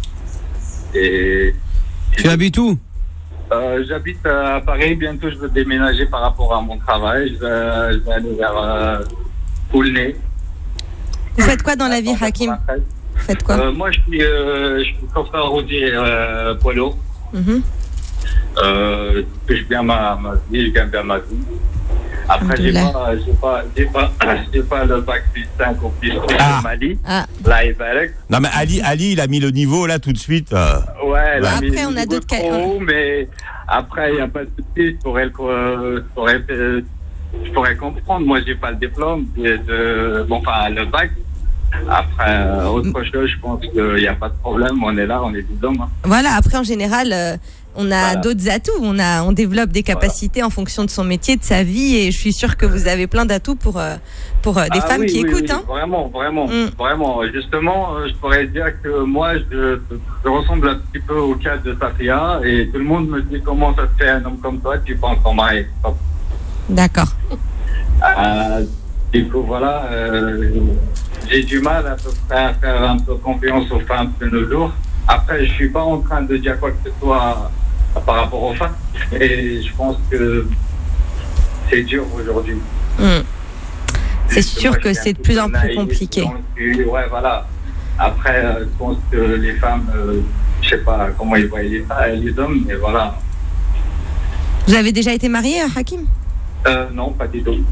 Et Tu habites où? euh, j'habite à Paris, bientôt je veux déménager par rapport à mon travail. Je vais, je vais aller vers euh, Aulnay. Vous faites quoi dans la vie, Hakim? Vous faites quoi? Euh, moi, je suis, euh, je suis chauffeur routier euh, poids lourd. Mhm. Euh, je fais bien ma, ma vie, je gagne bien ma vie. Après, j'ai Alhamdoulilah. pas, j'ai pas, j'ai pas, j'ai pas le bac plus cinq ou plus six Ah. au Mali. Ah. Là, il balèque. Non mais Ali, Ali, il a mis le niveau là tout de suite. euh. Ouais, là, Après, mais on a je d'autres veux cas- trop, mais après, il n'y a pas de souci. Je pourrais, le- euh, je pourrais, euh, je pourrais comprendre. Moi, j'ai pas le diplôme, de, de- bon, enfin, le bac. Après, euh, autre chose, je pense qu'il n'y a pas de problème. On est là, on est des hommes. Hein. Voilà, après en général, euh, on a Voilà. d'autres atouts, on, a, on développe des capacités en fonction de son métier, de sa vie, et je suis sûre que vous avez plein d'atouts pour, euh, pour euh, des Ah femmes oui, qui oui, écoutent. oui, Hein. Vraiment, vraiment, Mm. vraiment. Justement, euh, je pourrais dire que moi, je, je ressemble un petit peu au cas de Safia, et tout le monde me dit comment ça se fait un homme comme toi, tu peux encore marier. D'accord. Euh, du coup, voilà, euh, j'ai du mal à peu près à faire un peu confiance aux femmes de nos jours. Après, je suis pas en train de dire quoi que ce soit par rapport aux femmes, et je pense que c'est dur aujourd'hui. Mm. C'est Juste, sûr moi, que je suis c'est un de peu plus en plus naïf, compliqué. donc, euh, ouais, voilà. Après, euh, je pense que les femmes, euh, je sais pas comment ils voient les, les hommes, mais voilà. Vous avez déjà été marié, Hakim? Euh, non, pas du tout.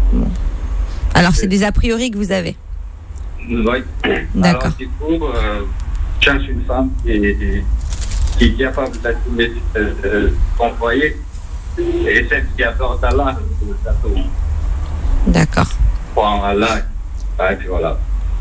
Alors c'est des a priori que vous avez. Oui. D'accord. Alors, du coup, euh, je cherche une femme qui est, qui est capable d'assumer euh, son foyer, et celle qui a peur d'Allah, ça tout. D'accord. Croire en Allah, et puis voilà.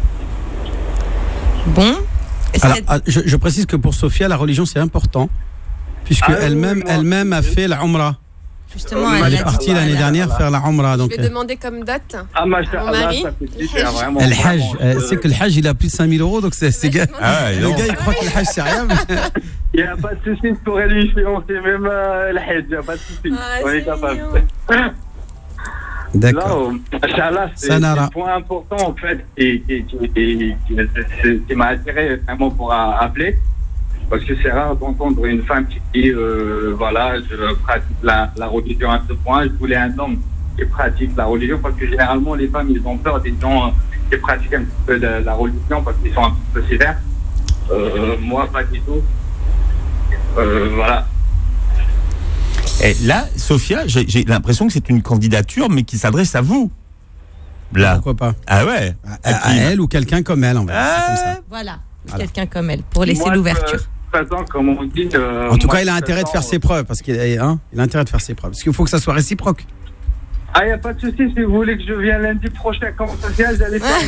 Bon. Alors, ah, je, je précise que pour Sophia, la religion c'est important, puisque Ah oui, elle-même, oui, moi, elle-même a fait la Umrah. Justement, Elle elle est a partie dit- l'année voilà. dernière faire la Umrah. Je Donc, vais demander comme dot Ah, à mon machallah, mari. ça fait le plaisir, Hajj. vraiment. El Hajj, vraiment, euh, je- c'est que le Hajj il a plus de cinq mille euros, donc c'est c'est gars. Ah ouais, Le non. gars il croit que le Hajj c'est rien. mais- Il n'y a pas de souci, je pourrais lui financer même euh, le Hajj, il n'y a pas de souci. Ah, On est c'est capable. D'accord. Là, machallah, c'est Ça c'est n'ara. un point important en fait qui, qui, qui, qui, qui- qui m'a attiré vraiment pour a- appeler. Parce que c'est rare d'entendre une femme qui dit euh, voilà, je pratique la, la religion à ce point, je voulais un homme qui pratique la religion, parce que généralement les femmes ils ont peur des gens qui pratiquent un petit peu la, la religion parce qu'ils sont un petit peu sévères. Euh, moi pas du tout. Euh, voilà. Et là, Sophia, j'ai j'ai l'impression que c'est une candidature, mais qui s'adresse à vous. Là. Pourquoi pas? Ah ouais. À, à elle ou quelqu'un comme elle, on va dire ça comme ça. Voilà. Voilà. Quelqu'un comme elle, pour laisser Moi, l'ouverture. de toute façon, comme on dit, euh, En tout moi, cas, il a de toute intérêt de faire façon, ses preuves, parce qu'il a, hein, il a intérêt de faire ses preuves, parce qu'il faut que ça soit réciproque. Ah, il n'y a pas de souci, si vous voulez que je vienne lundi prochain comme social, j'allais faire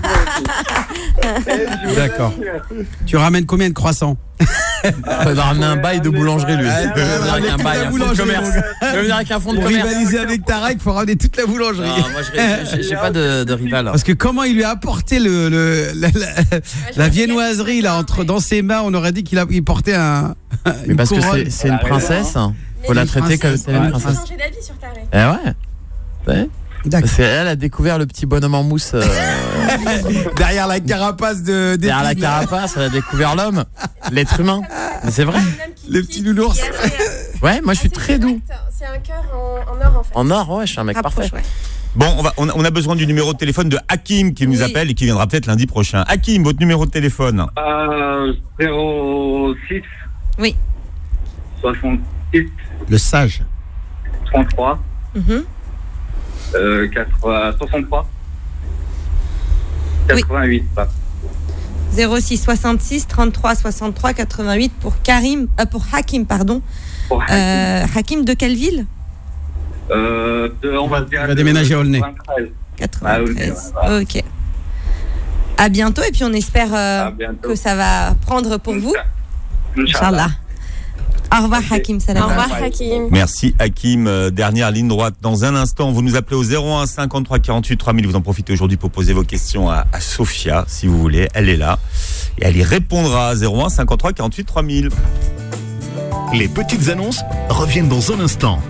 une D'accord. Tu ramènes combien de croissants? Il va ramener un bail de boulangerie, lui. Ah, Il va venir avec un bail, un fonds de commerce. Il va venir avec un fonds de Pour commerce. rivaliser avec Tarek, il faut ramener toute la boulangerie. Non, moi, je j'ai pas de, de rival. Parce que comment il lui a apporté le, le, la, la, la viennoiserie là, entre, dans ses mains, on aurait dit qu'il a, il portait un. Mais parce que c'est, c'est une princesse. Faut la traiter comme c'est une princesse. J'ai changé d'avis sur Tarek. Eh ouais. Ouais. C'est elle a découvert le petit bonhomme en mousse euh... derrière la carapace de derrière la carapace, elle a découvert l'homme, l'être humain. Mais c'est vrai. Le petit nounours. Ouais, moi je suis très doux. C'est un cœur en, en or en fait. En or, ouais, je suis un mec Rapproche, parfait. ouais. Bon, on, va, on, a, on a besoin du numéro de téléphone de Hakim qui nous Oui. appelle et qui viendra peut-être lundi prochain. Hakim, votre numéro de téléphone? Euh, zéro six. Oui. soixante-six. Le sage. trente-trois. Mhm. Euh, quatre-vingts, soixante-trois. quatre-vingt-huit. pas. zéro six soixante-six trente-trois soixante-trois quatre-vingt-huit pour Karim, euh, pour Hakim, pardon. Pour Hakim. Euh, Hakim de quelle ville? Euh, de, on va dire. Il va déménager à Aulnay. quatre-vingt-treize. Ok. À bientôt et puis on espère euh, que ça va prendre pour vous. Inch'Allah. Au revoir Hakim, salam. Au revoir Hakim. Merci Hakim. Euh, dernière ligne droite. Dans un instant, vous nous appelez au zéro un cinquante-trois quarante-huit trois mille. Vous en profitez aujourd'hui pour poser vos questions à, à Sophia, si vous voulez. Elle est là. Et elle y répondra. zéro un cinquante-trois quarante-huit trois mille. Les petites annonces reviennent dans un instant.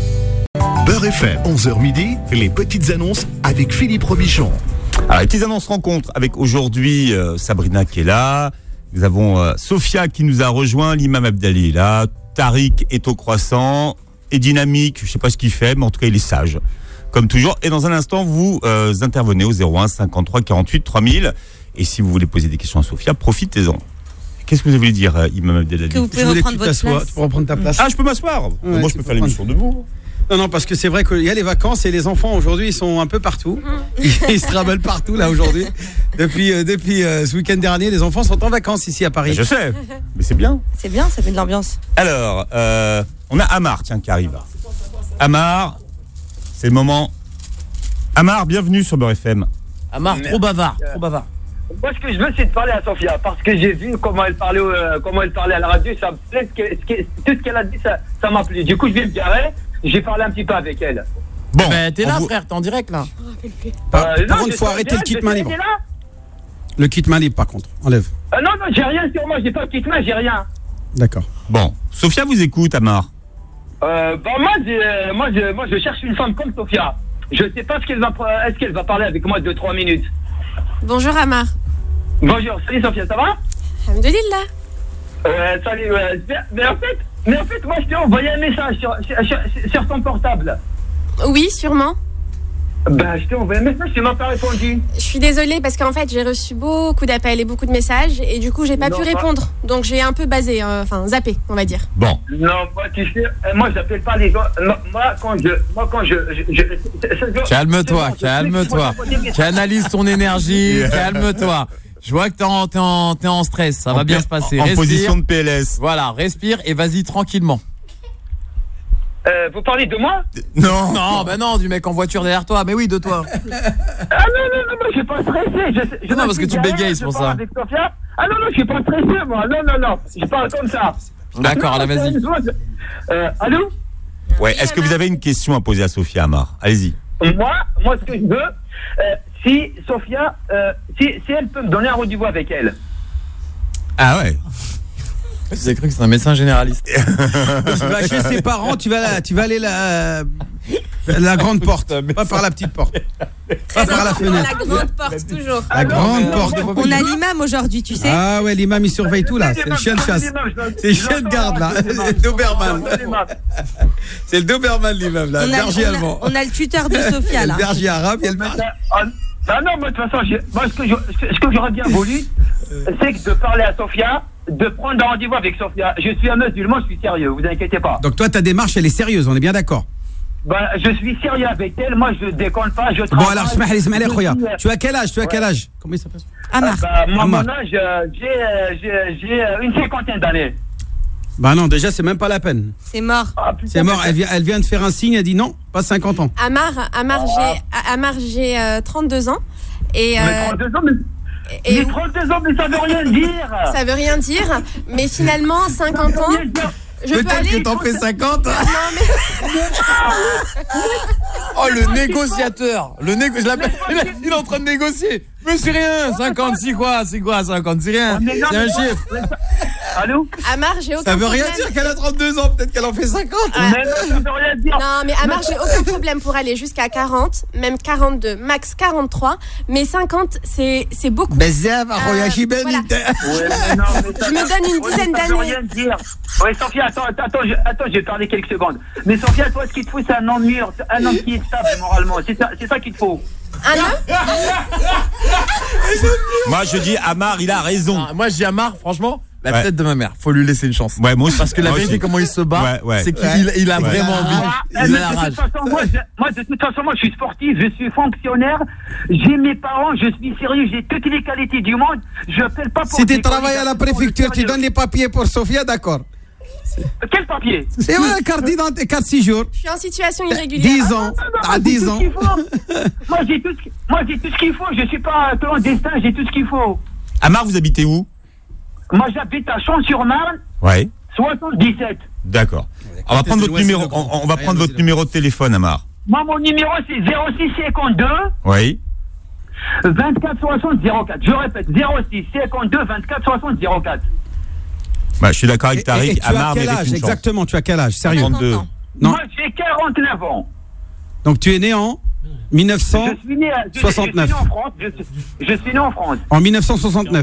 Beurre F M, onze heures midi, les petites annonces avec Philippe Robichon. Alors, les petites annonces rencontres avec aujourd'hui euh, Sabrina qui est là. Nous avons euh, Sophia qui nous a rejoint, l'imam Abdali est là, Tariq est au croissant, est dynamique, je sais pas ce qu'il fait, mais en tout cas il est sage, comme toujours. Et dans un instant, vous euh, intervenez au zéro un cinquante-trois quarante-huit trois mille. Et si vous voulez poser des questions à Sophia, profitez-en. Qu'est-ce que vous voulez dire, euh, imam Abdali? Que vous pouvez reprendre votre place. Tu peux reprendre ta place. Ah, je peux m'asseoir. Ouais, Moi, je tu peux peux faire l'émission debout. Non, non, parce que c'est vrai qu'il y a les vacances et les enfants aujourd'hui ils sont un peu partout. Ils, ils se travaillent partout là aujourd'hui. Depuis, euh, depuis euh, ce week-end dernier, les enfants sont en vacances ici à Paris. Je sais, mais c'est bien. C'est bien, ça fait de l'ambiance. Alors, euh, on a Amar, tiens, qui arrive. Amar, c'est le moment. Amar, bienvenue sur Beurre F M. Amar, trop bavard, trop bavard. Moi, ce que je veux, c'est de parler à Sophia, parce que j'ai vu comment elle parlait, euh, comment elle parlait à la radio, ça me plaît, ce que- ce que- tout ce qu'elle a dit, ça, ça m'a plu. Du coup, je vais me garer, j'ai parlé un petit peu avec elle. Bon, bah, t'es là, vous... frère, t'es en direct là. Par, Euh, par non, contre, il je faut suis arrêter le direct, kit je main suis libre. là. Le kit main libre, par contre, enlève. Euh, non, non, j'ai rien sur moi, j'ai pas de kit main, j'ai rien. D'accord. Bon, Sophia vous écoute, Amar. Euh, bah, moi, j'ai- euh, moi, je, moi, je cherche une femme comme Sophia. Je sais pas ce qu'elle va, est-ce qu'elle va parler avec moi deux trois minutes. Bonjour Amar. Bonjour, salut Sophia, ça va? Alhamdulillah. Euh, salut, euh, mais en fait, mais en fait, moi, je t'ai envoyé un message sur, sur, sur, sur ton portable. Oui, sûrement. Ben, je t'ai envoyé un message, tu m'as pas répondu. Je suis désolée parce qu'en fait j'ai reçu beaucoup d'appels et beaucoup de messages et du coup j'ai pas Non, pu pas- répondre. Donc j'ai un peu basé, euh, enfin zappé, on va dire. Bon. Non, moi, tu sais, euh, moi, j'appelle pas les gens. Moi, moi, quand je, moi, quand je, je, je- c'est- c'est- Calme-toi, c'est bon, calme-toi. je- je- je- Canalise ton énergie, calme-toi. Je vois que t'es en, t'es en, t'es en stress, ça En va bien pe- se passer. En Respire. position de P L S. Voilà, respire et vas-y tranquillement. Euh, vous parlez de moi? Non. Non, bah non, du mec en voiture derrière toi, mais oui, de toi. Ah non, non, non, moi, je suis pas stressé. Je, je Non, parce que tu derrière, bégayes, je c'est pour parle ça. avec Sophia. Ah non, non, je suis pas stressé, moi. Non, non, non, je parle comme ça. D'accord, Non, là, vas-y. sérieusement, je- Euh, allô? Ouais, est-ce que vous avez une question à poser à Sophia, Amar? Allez-y. Moi, moi, ce que je veux, euh, si Sophia, euh, si, si elle peut me donner un rendez-vous avec elle. Ah ouais. J'ai cru que c'était un médecin généraliste. Tu vas chez ses parents, tu vas, là, tu vas aller la, la grande porte, pas par la petite porte. Pas par la fenêtre. La grande porte toujours. La grande porte. On a l'imam aujourd'hui, tu sais. Ah ouais, l'imam il surveille tout là, c'est le chien de chasse. C'est le chien de garde là, le Doberman. C'est le Doberman l'imam là, On le a, berger on a- allemand. on a le tuteur de Sophia Il y a là. le berger arabe, il y a le berger. Ah, bah non, moi, de toute façon, je- moi, ce que je- ce que- ce que j'aurais bien voulu, c'est que de parler à Sophia, de prendre un rendez-vous avec Sophia. Je suis un musulman, je suis sérieux, vous inquiétez pas. Donc toi ta démarche elle est sérieuse, on est bien d'accord. Bah, je suis sérieux avec elle, moi je déconne pas, je Bon travaille. alors, Ismaël, Ismaël, je Khoya, suis, euh, tu as quel âge Tu as quel ouais. âge Comment il s'appelle Amar. Bah, moi, Amar. mon âge, euh, j'ai, euh, j'ai, j'ai euh, une cinquantaine d'années. Bah non, déjà, c'est même pas la peine. C'est mort. Ah, putain, C'est mort. mais- Elle vient, elle vient de faire un signe, elle dit non, pas cinquante ans. Amar, Amar, j'ai, Amar, j'ai euh, trente-deux ans. Et, Mais euh, trente-deux ans, mais. et Mais trente-deux ans, mais ça veut rien dire. ça veut rien dire. Mais finalement, cinquante ans, je peux Peut-être aller. que t'en fais cinquante. Non, mais Oh, le négociateur. Le négo... je l'appelle- Il est en train de négocier. Mais c'est rien. cinquante, c'est quoi? C'est quoi, cinquante? C'est rien. Mais non, C'est un mais- chiffre. Allô? Amar, j'ai aucun Ça veut problème. rien dire qu'elle a trente-deux ans, peut-être qu'elle en fait cinquante. Ah. Mais non, ça veut rien dire. Non, mais Amar, j'ai aucun problème pour aller jusqu'à quarante, même quarante-deux, max quarante-trois. Mais cinquante, c'est, c'est beaucoup. Bezab, Euh, Arroya Chibel, voilà. Ouais, mais non, mais ça- Je me donne une Ouais, dizaine ça veut d'années. rien dire. Ouais, Sophia, attends, attends, attends, je, attends, je vais parler quelques secondes. Mais Sophia, toi, ce qu'il te faut, c'est un homme mûr, un homme qui est stable moralement. C'est ça, c'est ça qu'il te faut. Un homme Moi, je dis, Amar, il a raison. Ah, moi, j'ai Amar, franchement, la Ouais. tête de ma mère. Faut lui laisser une chance. Ouais, moi aussi. Parce que la Moi vérité, aussi. comment il se bat, Ouais, ouais. c'est qu'il il a Ouais. vraiment envie. Ah, Il a mais la de rage. toute façon, moi, je, moi, de toute façon, moi, je suis sportif, je suis fonctionnaire, j'ai mes parents, je suis sérieux, j'ai toutes les qualités du monde. Je appelle pas pour. Si tu des travailles à la qualifications de préfecture, tu sérieux. donnes les papiers pour Sophia, d'accord. Quel papier? C'est vrai, carte d'identité, carte six jours. Je suis en situation irrégulière. dix ans. Moi, À j'ai dix tout ans. ce qu'il faut. Moi, j'ai tout, ce qui- moi, j'ai tout ce qu'il faut. Je suis pas un clandestin, j'ai tout ce qu'il faut. Amar, vous habitez où? Moi, j'habite à Champs-sur-Marne, Ouais. soixante-dix-sept. D'accord. On va prendre votre numéro, on, on va prendre votre numéro de téléphone, Amar. Moi, mon numéro, c'est zéro six cinquante-deux Oui. vingt-quatre soixante zéro quatre. Je répète, zéro six cinquante-deux vingt-quatre soixante zéro quatre. Bah, je suis d'accord avec Et, et Tariq. tu as Amar quel mérite âge une chance. exactement? Tu as quel âge? Sérieux? trente-deux. ans. Non. Moi, j'ai quarante-neuf ans. Donc tu es né en mille neuf cents Je suis né, à- je- soixante-neuf. Je suis né en France. Je, suis- je suis né en France. En mille neuf cent soixante-neuf.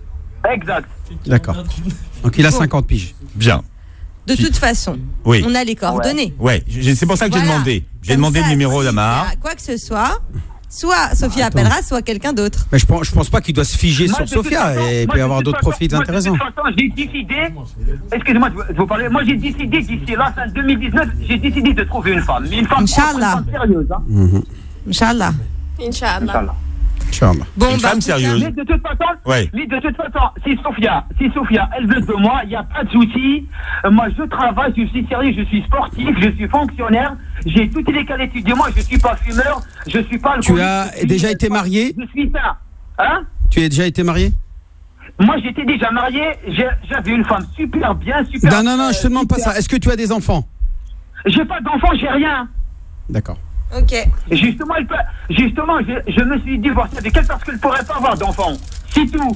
Exact. D'accord. Donc il a cinquante piges. Bien. De toute façon, Oui. on a les coordonnées. Ouais, j'ai- c'est pour ça que j'ai Voilà. demandé. J'ai Comme demandé ça, le numéro si d'Amar. il y a quoi que ce soit, soit Sophia attends. appellera, soit quelqu'un d'autre. Mais je pense, je pense pas qu'il doit se figer Moi, sur de toute Sophia façon- et il moi, peut y de avoir toute d'autres façon- profils moi, intéressants. De toute façon, j'ai décidé. Excusez-moi de vous- de vous parler. Moi, j'ai décidé d'ici la fin deux mille dix-neuf, j'ai décidé de trouver une femme. Mais une femme, Inch'Allah. une femme sérieuse. Hein. Mhm. Inch'Allah. Inch'Allah. Inch'Allah. Inch'Allah. Bon, Une bah, femme en tout cas, sérieuse. Mais de toute façon, Ouais. mais de toute façon, si Sophia, si Sophia, elle veut de moi, il n'y a pas de souci. Euh, moi, je travaille, je suis sérieux, je suis sportif, je suis fonctionnaire, j'ai toutes les qualités de moi, je suis pas fumeur, je suis pas Tu alcoolique, as je suis- déjà été marié? Je suis ça. Hein? Tu as déjà été marié? Moi, j'étais déjà marié, j'ai- j'avais une femme super bien, super. Non, non, non, je te demande pas super- ça. Est-ce que tu as des enfants? J'ai pas d'enfant, j'ai rien. D'accord. Ok. Et Justement, elle peut- justement je, je me suis divorcé avec elle parce qu'elle ne pourrait pas avoir d'enfant. C'est tout.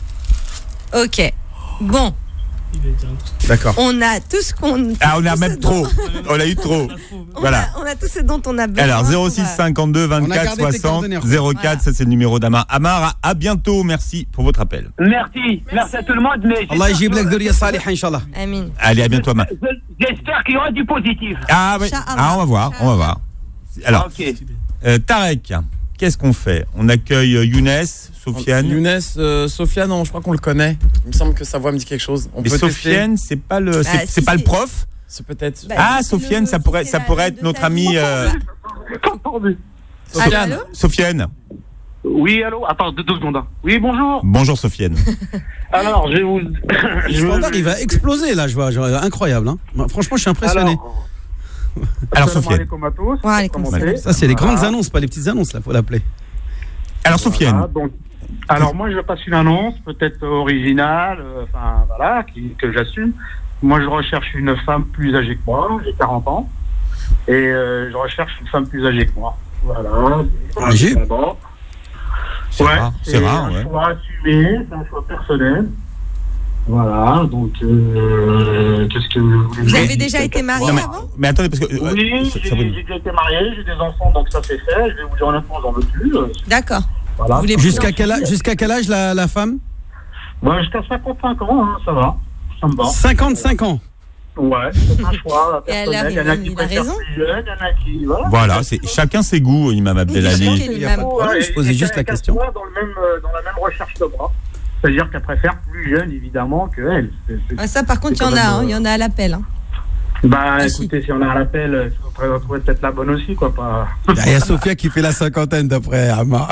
Ok. Bon, D'accord. on a tout ce qu'on. Ah, on a tout même ce trop. dont- On a eu trop. On, Voilà. a, on a tout ce dont on a besoin. Alors, zéro pour, six euh, cinquante-deux On a vingt-quatre gardé tes soixante coordonnées. zéro quatre, Voilà. ça c'est le numéro d'Amar. Amar, à bientôt. Merci pour votre appel. Merci. Merci à tout le monde. Mais Allah j'espère yajib lak que- dhurriya saliha, Inch'Allah. Amin. Allez, à bientôt, Amar. je- J'espère qu'il y aura du positif. Ah, oui. Inch'Allah. Ah, on va voir. On va voir. Alors, Ok. euh, Tarek, qu'est-ce qu'on fait? On accueille euh, Younes, Sofiane. Younes, euh, Sofiane, non, je crois qu'on le connaît. Il me semble que sa voix me dit quelque chose. On Mais peut Sofiane, c'est pas le, c'est Bah, c'est si, pas le c'est- prof. C'est peut-être. Bah, Ah, c'est Sofiane, le- ça pourrait, c'est ça la- pourrait de être notre ta ami. vie. euh, Pas entendu. Sofiane. Allô Sofiane. Oui, allô? Attends, deux, deux secondes. Oui, bonjour. Bonjour, Sofiane. Alors, je vais vous. Le je standard, il va exploser là, je vois. genre, incroyable. Hein. Moi, franchement, je suis impressionné. Alors, Assalamu Sofiane. alaikum à tous. Wa alaikum Comment salam. c'est? Ça, c'est les grandes Voilà. annonces, pas les petites annonces, là, faut l'appeler. Alors, Sofiane. Voilà, donc, alors moi je passe une annonce peut-être originale, euh, enfin voilà, qui, que j'assume. Moi je recherche une femme plus âgée que moi, j'ai quarante ans, et euh, je recherche une femme plus âgée que moi. Voilà. Âgée? D'abord. C'est Ouais, rare, c'est rare, un ouais. choix assumé, c'est un choix personnel. Voilà, donc euh, qu'est-ce que vous voulez Vous dire avez déjà été marié Non, mais, avant mais attendez, parce que. euh, Oui, ça- j'ai ça brûle. j'ai déjà été marié, j'ai des enfants, donc ça c'est fait. Je vais vous dire honnêtement, j'en veux plus. euh, D'accord. Voilà. Vous voulez- Jusqu'à quel âge, jusqu'à quel âge la, la femme? Ouais, jusqu'à cinquante-cinq ans, hein, ça va. Ça me va. cinquante-cinq ans. Ouais, c'est un choix Et elle personnel. Il y en a a- qui il a préfèrent raison. plus jeune, il y en a qui. Voilà. Voilà, c'est chacun ses goûts, Imam Abdelali. chacun- Il y a pas de problème, je posais juste la question. Dans, le même, euh, dans la même recherche que moi. C'est-à-dire qu'elle préfère plus jeune, évidemment, qu'elle. C'est- c'est- Ah, ça, par contre, il c'est y en quand a, même, hein, euh, il y en a à l'appel. Hein. Bah Ah, si. écoutez, si on a un appel, il faudrait retrouver peut-être la bonne aussi, quoi. Pas... Il y a Sophia qui fait la cinquantaine d'après Amar.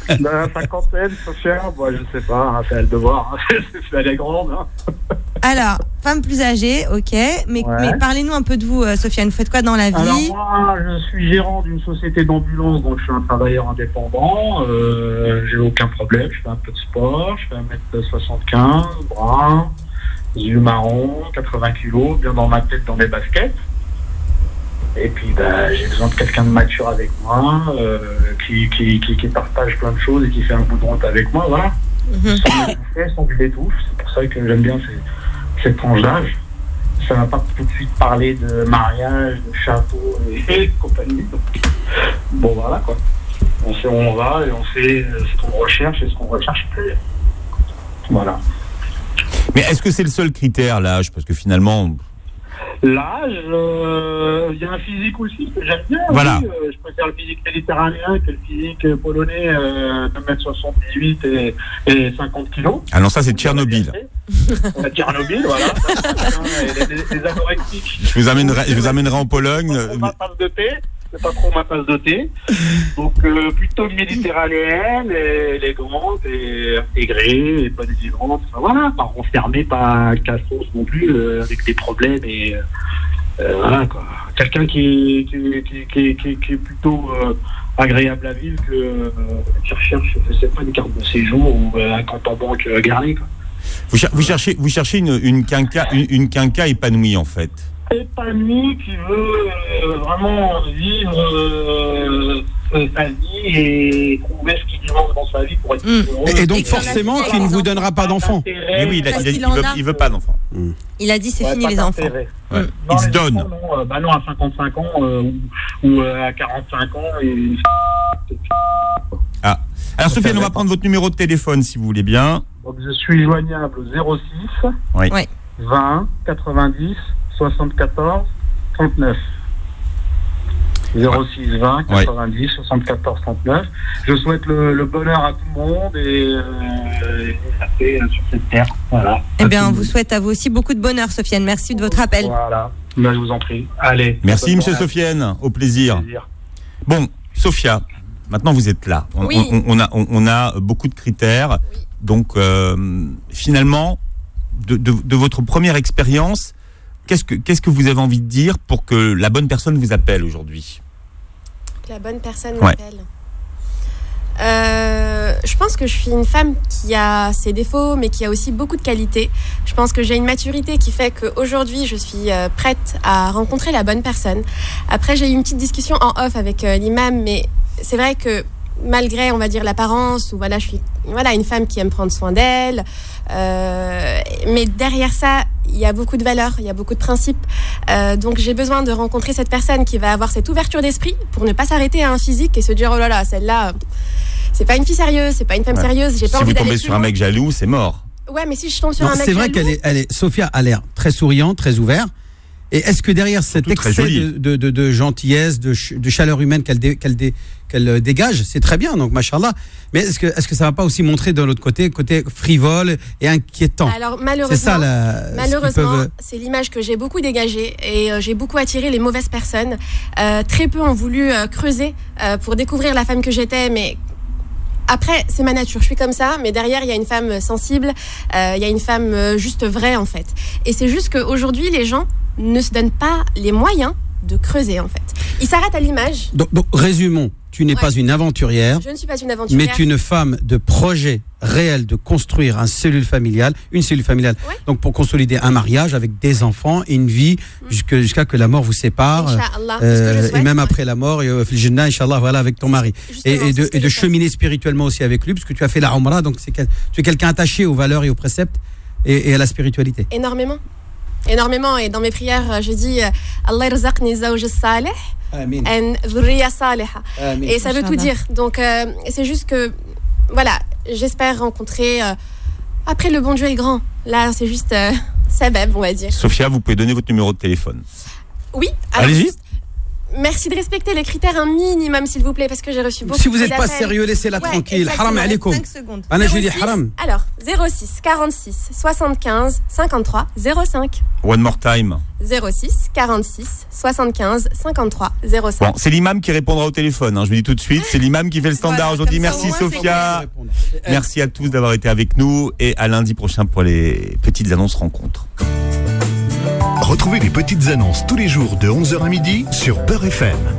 La cinquantaine, Sophia, bah, je sais pas, hein, c'est elle de voir. Hein. Elle est grande. Hein. Alors, femme plus âgée, ok. Mais, Ouais. mais parlez-nous un peu de vous, euh, Sofiane. Vous faites quoi dans la vie? Alors moi, je suis gérant d'une société d'ambulance, donc je suis un travailleur indépendant. Euh, j'ai aucun problème, je fais un peu de sport, je fais un mètre soixante-quinze, brun, yeux marrons, quatre-vingts kilos, bien dans ma tête, dans mes baskets. Et puis bah, j'ai besoin de quelqu'un de mature avec moi, euh, qui, qui, qui, qui partage plein de choses et qui fait un bout de route avec moi, voilà. Mm-hmm. Sans m'étouffer, sans que je l'étouffe. C'est pour ça que j'aime bien ces, cette tranche d'âge. Ça va pas tout de suite parler de mariage, de chapeau et, et compagnie. Donc, bon voilà quoi. On sait où on va et on sait ce qu'on recherche et ce qu'on recherche plus. Voilà. Mais est-ce que c'est le seul critère, l'âge? Parce que finalement... L'âge, euh, il y a un physique aussi que j'aime bien. Voilà. Oui, euh, je préfère le physique méditerranéen que le physique polonais euh, de un mètre soixante-dix-huit et, et cinquante kilos. Ah non, ça c'est Tchernobyl. À Tchernobyl, voilà. les, les, les anorexiques. Je vous amènerai, je vous amènerai en Pologne. C'est pas trop ma tasse de thé. C'est pas trop ma tasse de thé. Donc euh, plutôt méditerranéenne, et élégante, et intégrée, et bonne vivante. Enfin, voilà, pas renfermée, pas cassos non plus, euh, avec des problèmes et euh, euh, voilà quoi. Quelqu'un qui, qui, qui, qui, qui, qui est plutôt euh, agréable à vivre, que euh, qui recherche, je sais pas, une carte de séjour ou euh, un compte en banque euh, garni quoi. Vous, cher- vous cherchez, vous cherchez une, une quinca, une, une quinca épanouie en fait. Épanoui, qui veut euh, vraiment vivre euh, sa vie et trouver ce qui lui manque dans sa vie pour être Mmh. heureux. Et donc forcément, qui ne vous donnera pas d'enfants. Mais oui, il, a, Parce il, a, qu'il il, en veut, a. il veut pas d'enfants. Mmh. Il a dit c'est Ouais, fini pas les enfants. d'intérêt. Ouais. Non, Il se les donne. enfants, non, euh, bah non, à cinquante-cinq ans euh, ou, ou euh, à quarante-cinq ans. Et... Ah. Alors Sofiane, on va prendre votre numéro de téléphone si vous voulez bien. Donc je suis joignable au zéro six Oui. Ouais. vingt quatre-vingt-dix soixante-quatorze trente-neuf. zéro six vingt quatre-vingt-dix soixante-quatorze trente-neuf. Je souhaite le, le bonheur à tout le monde et, euh, et la paix sur cette terre. Voilà. Eh bien, on vous souhaite à vous aussi beaucoup de bonheur, Sofiane. Merci de votre appel. Voilà. Là, je vous en prie. Allez. Merci bonne Monsieur journée. Sofiane, au plaisir. Plaisir. Bon, Sophia, maintenant vous êtes là. On, Oui. on, on a, on, on a beaucoup de critères. Oui. Donc euh, finalement, de, de, de votre première expérience, qu'est-ce que, qu'est-ce que vous avez envie de dire pour que la bonne personne vous appelle aujourd'hui? Que la bonne personne Ouais. m'appelle. Euh, je pense que je suis une femme qui a ses défauts, mais qui a aussi beaucoup de qualités. Je pense que j'ai une maturité qui fait qu'aujourd'hui, je suis euh, prête à rencontrer la bonne personne. Après, j'ai eu une petite discussion en off avec euh, l'imam, mais c'est vrai que malgré, on va dire, l'apparence, ou voilà, je suis voilà, une femme qui aime prendre soin d'elle, euh, mais derrière ça, il y a beaucoup de valeurs, il y a beaucoup de principes. Euh, donc j'ai besoin de rencontrer cette personne qui va avoir cette ouverture d'esprit pour ne pas s'arrêter à un physique et se dire oh là là, celle-là, c'est pas une fille sérieuse, c'est pas une femme Ouais. sérieuse, j'ai Si pas vous envie d'aller tombez plus sur un loin. mec jaloux, c'est mort. Ouais, mais si je tombe sur Non, un mec c'est vrai jaloux, qu'elle est, elle est, Sophia a l'air très souriante, très ouverte. Et est-ce que derrière cet Surtout très excès jolie. de, de, de, de gentillesse, de, ch- de chaleur humaine qu'elle, dé- qu'elle, dé- qu'elle euh, dégage, c'est très bien, donc machallah. Mais est-ce que, est-ce que ça va pas aussi montrer de l'autre côté, côté frivole et inquiétant? Alors malheureusement, C'est ça la. ce qu'ils malheureusement, peuvent- c'est l'image que j'ai beaucoup dégagée et euh, j'ai beaucoup attiré les mauvaises personnes. Euh, très peu ont voulu euh, creuser euh, pour découvrir la femme que j'étais, mais après, c'est ma nature, je suis comme ça, mais derrière, il y a une femme sensible, euh, il y a une femme euh, juste vraie, en fait. Et c'est juste qu'aujourd'hui, les gens ne se donnent pas les moyens de creuser, en fait. Ils s'arrêtent à l'image. Donc, donc, résumons, tu n'es Ouais. pas une aventurière, Je ne suis pas une aventurière. mais une femme de projet réel de construire un cellule familiale, une cellule familiale. Ouais. Donc pour consolider un mariage avec des enfants et une vie jusque- jusqu'à que la mort vous sépare. Inch'Allah, euh, c'est ce que je et souhaite, même ouais. après la mort, et, euh, fil Jannah, Inch'Allah, voilà, avec ton mari. Justement, Et, et c'est de, ce que et de je fais. cheminer spirituellement aussi avec lui, parce que tu as fait la Umrah, donc c'est quel- tu es quelqu'un attaché aux valeurs et aux préceptes et, et à la spiritualité. Énormément. Énormément. Et dans mes prières, euh, je dis euh, Allah irzaqni zawj salih Amin. and dhurriya saliha. Amin. Et ça veut tout Inch'Allah. dire. Donc, euh, c'est juste que, voilà, j'espère rencontrer. euh, après, le bon Dieu est grand. Là, c'est juste euh, sabab, on va dire. Sophia, vous pouvez donner votre numéro de téléphone. Oui. alors, Allez-y. juste, merci de respecter les critères un minimum, s'il vous plaît, parce que j'ai reçu beaucoup Si vous n'êtes pas d'appels. sérieux, laissez-la Ouais, tranquille. exactement. Haram alaikum. cinq secondes. Ana je dis zéro six haram. Alors, zéro six quarante-six soixante-quinze cinquante-trois zéro cinq. One more time. zéro six quarante-six soixante-quinze cinquante-trois zéro cinq. Bon, c'est l'imam qui répondra au téléphone, hein, je vous dis tout de suite, c'est l'imam qui fait le standard Voilà, aujourd'hui. comme ça, Merci au moins, Sophia, merci à tous d'avoir été avec nous et à lundi prochain pour les petites annonces rencontres. Retrouvez les petites annonces tous les jours de onze heures à midi sur Beurre F M.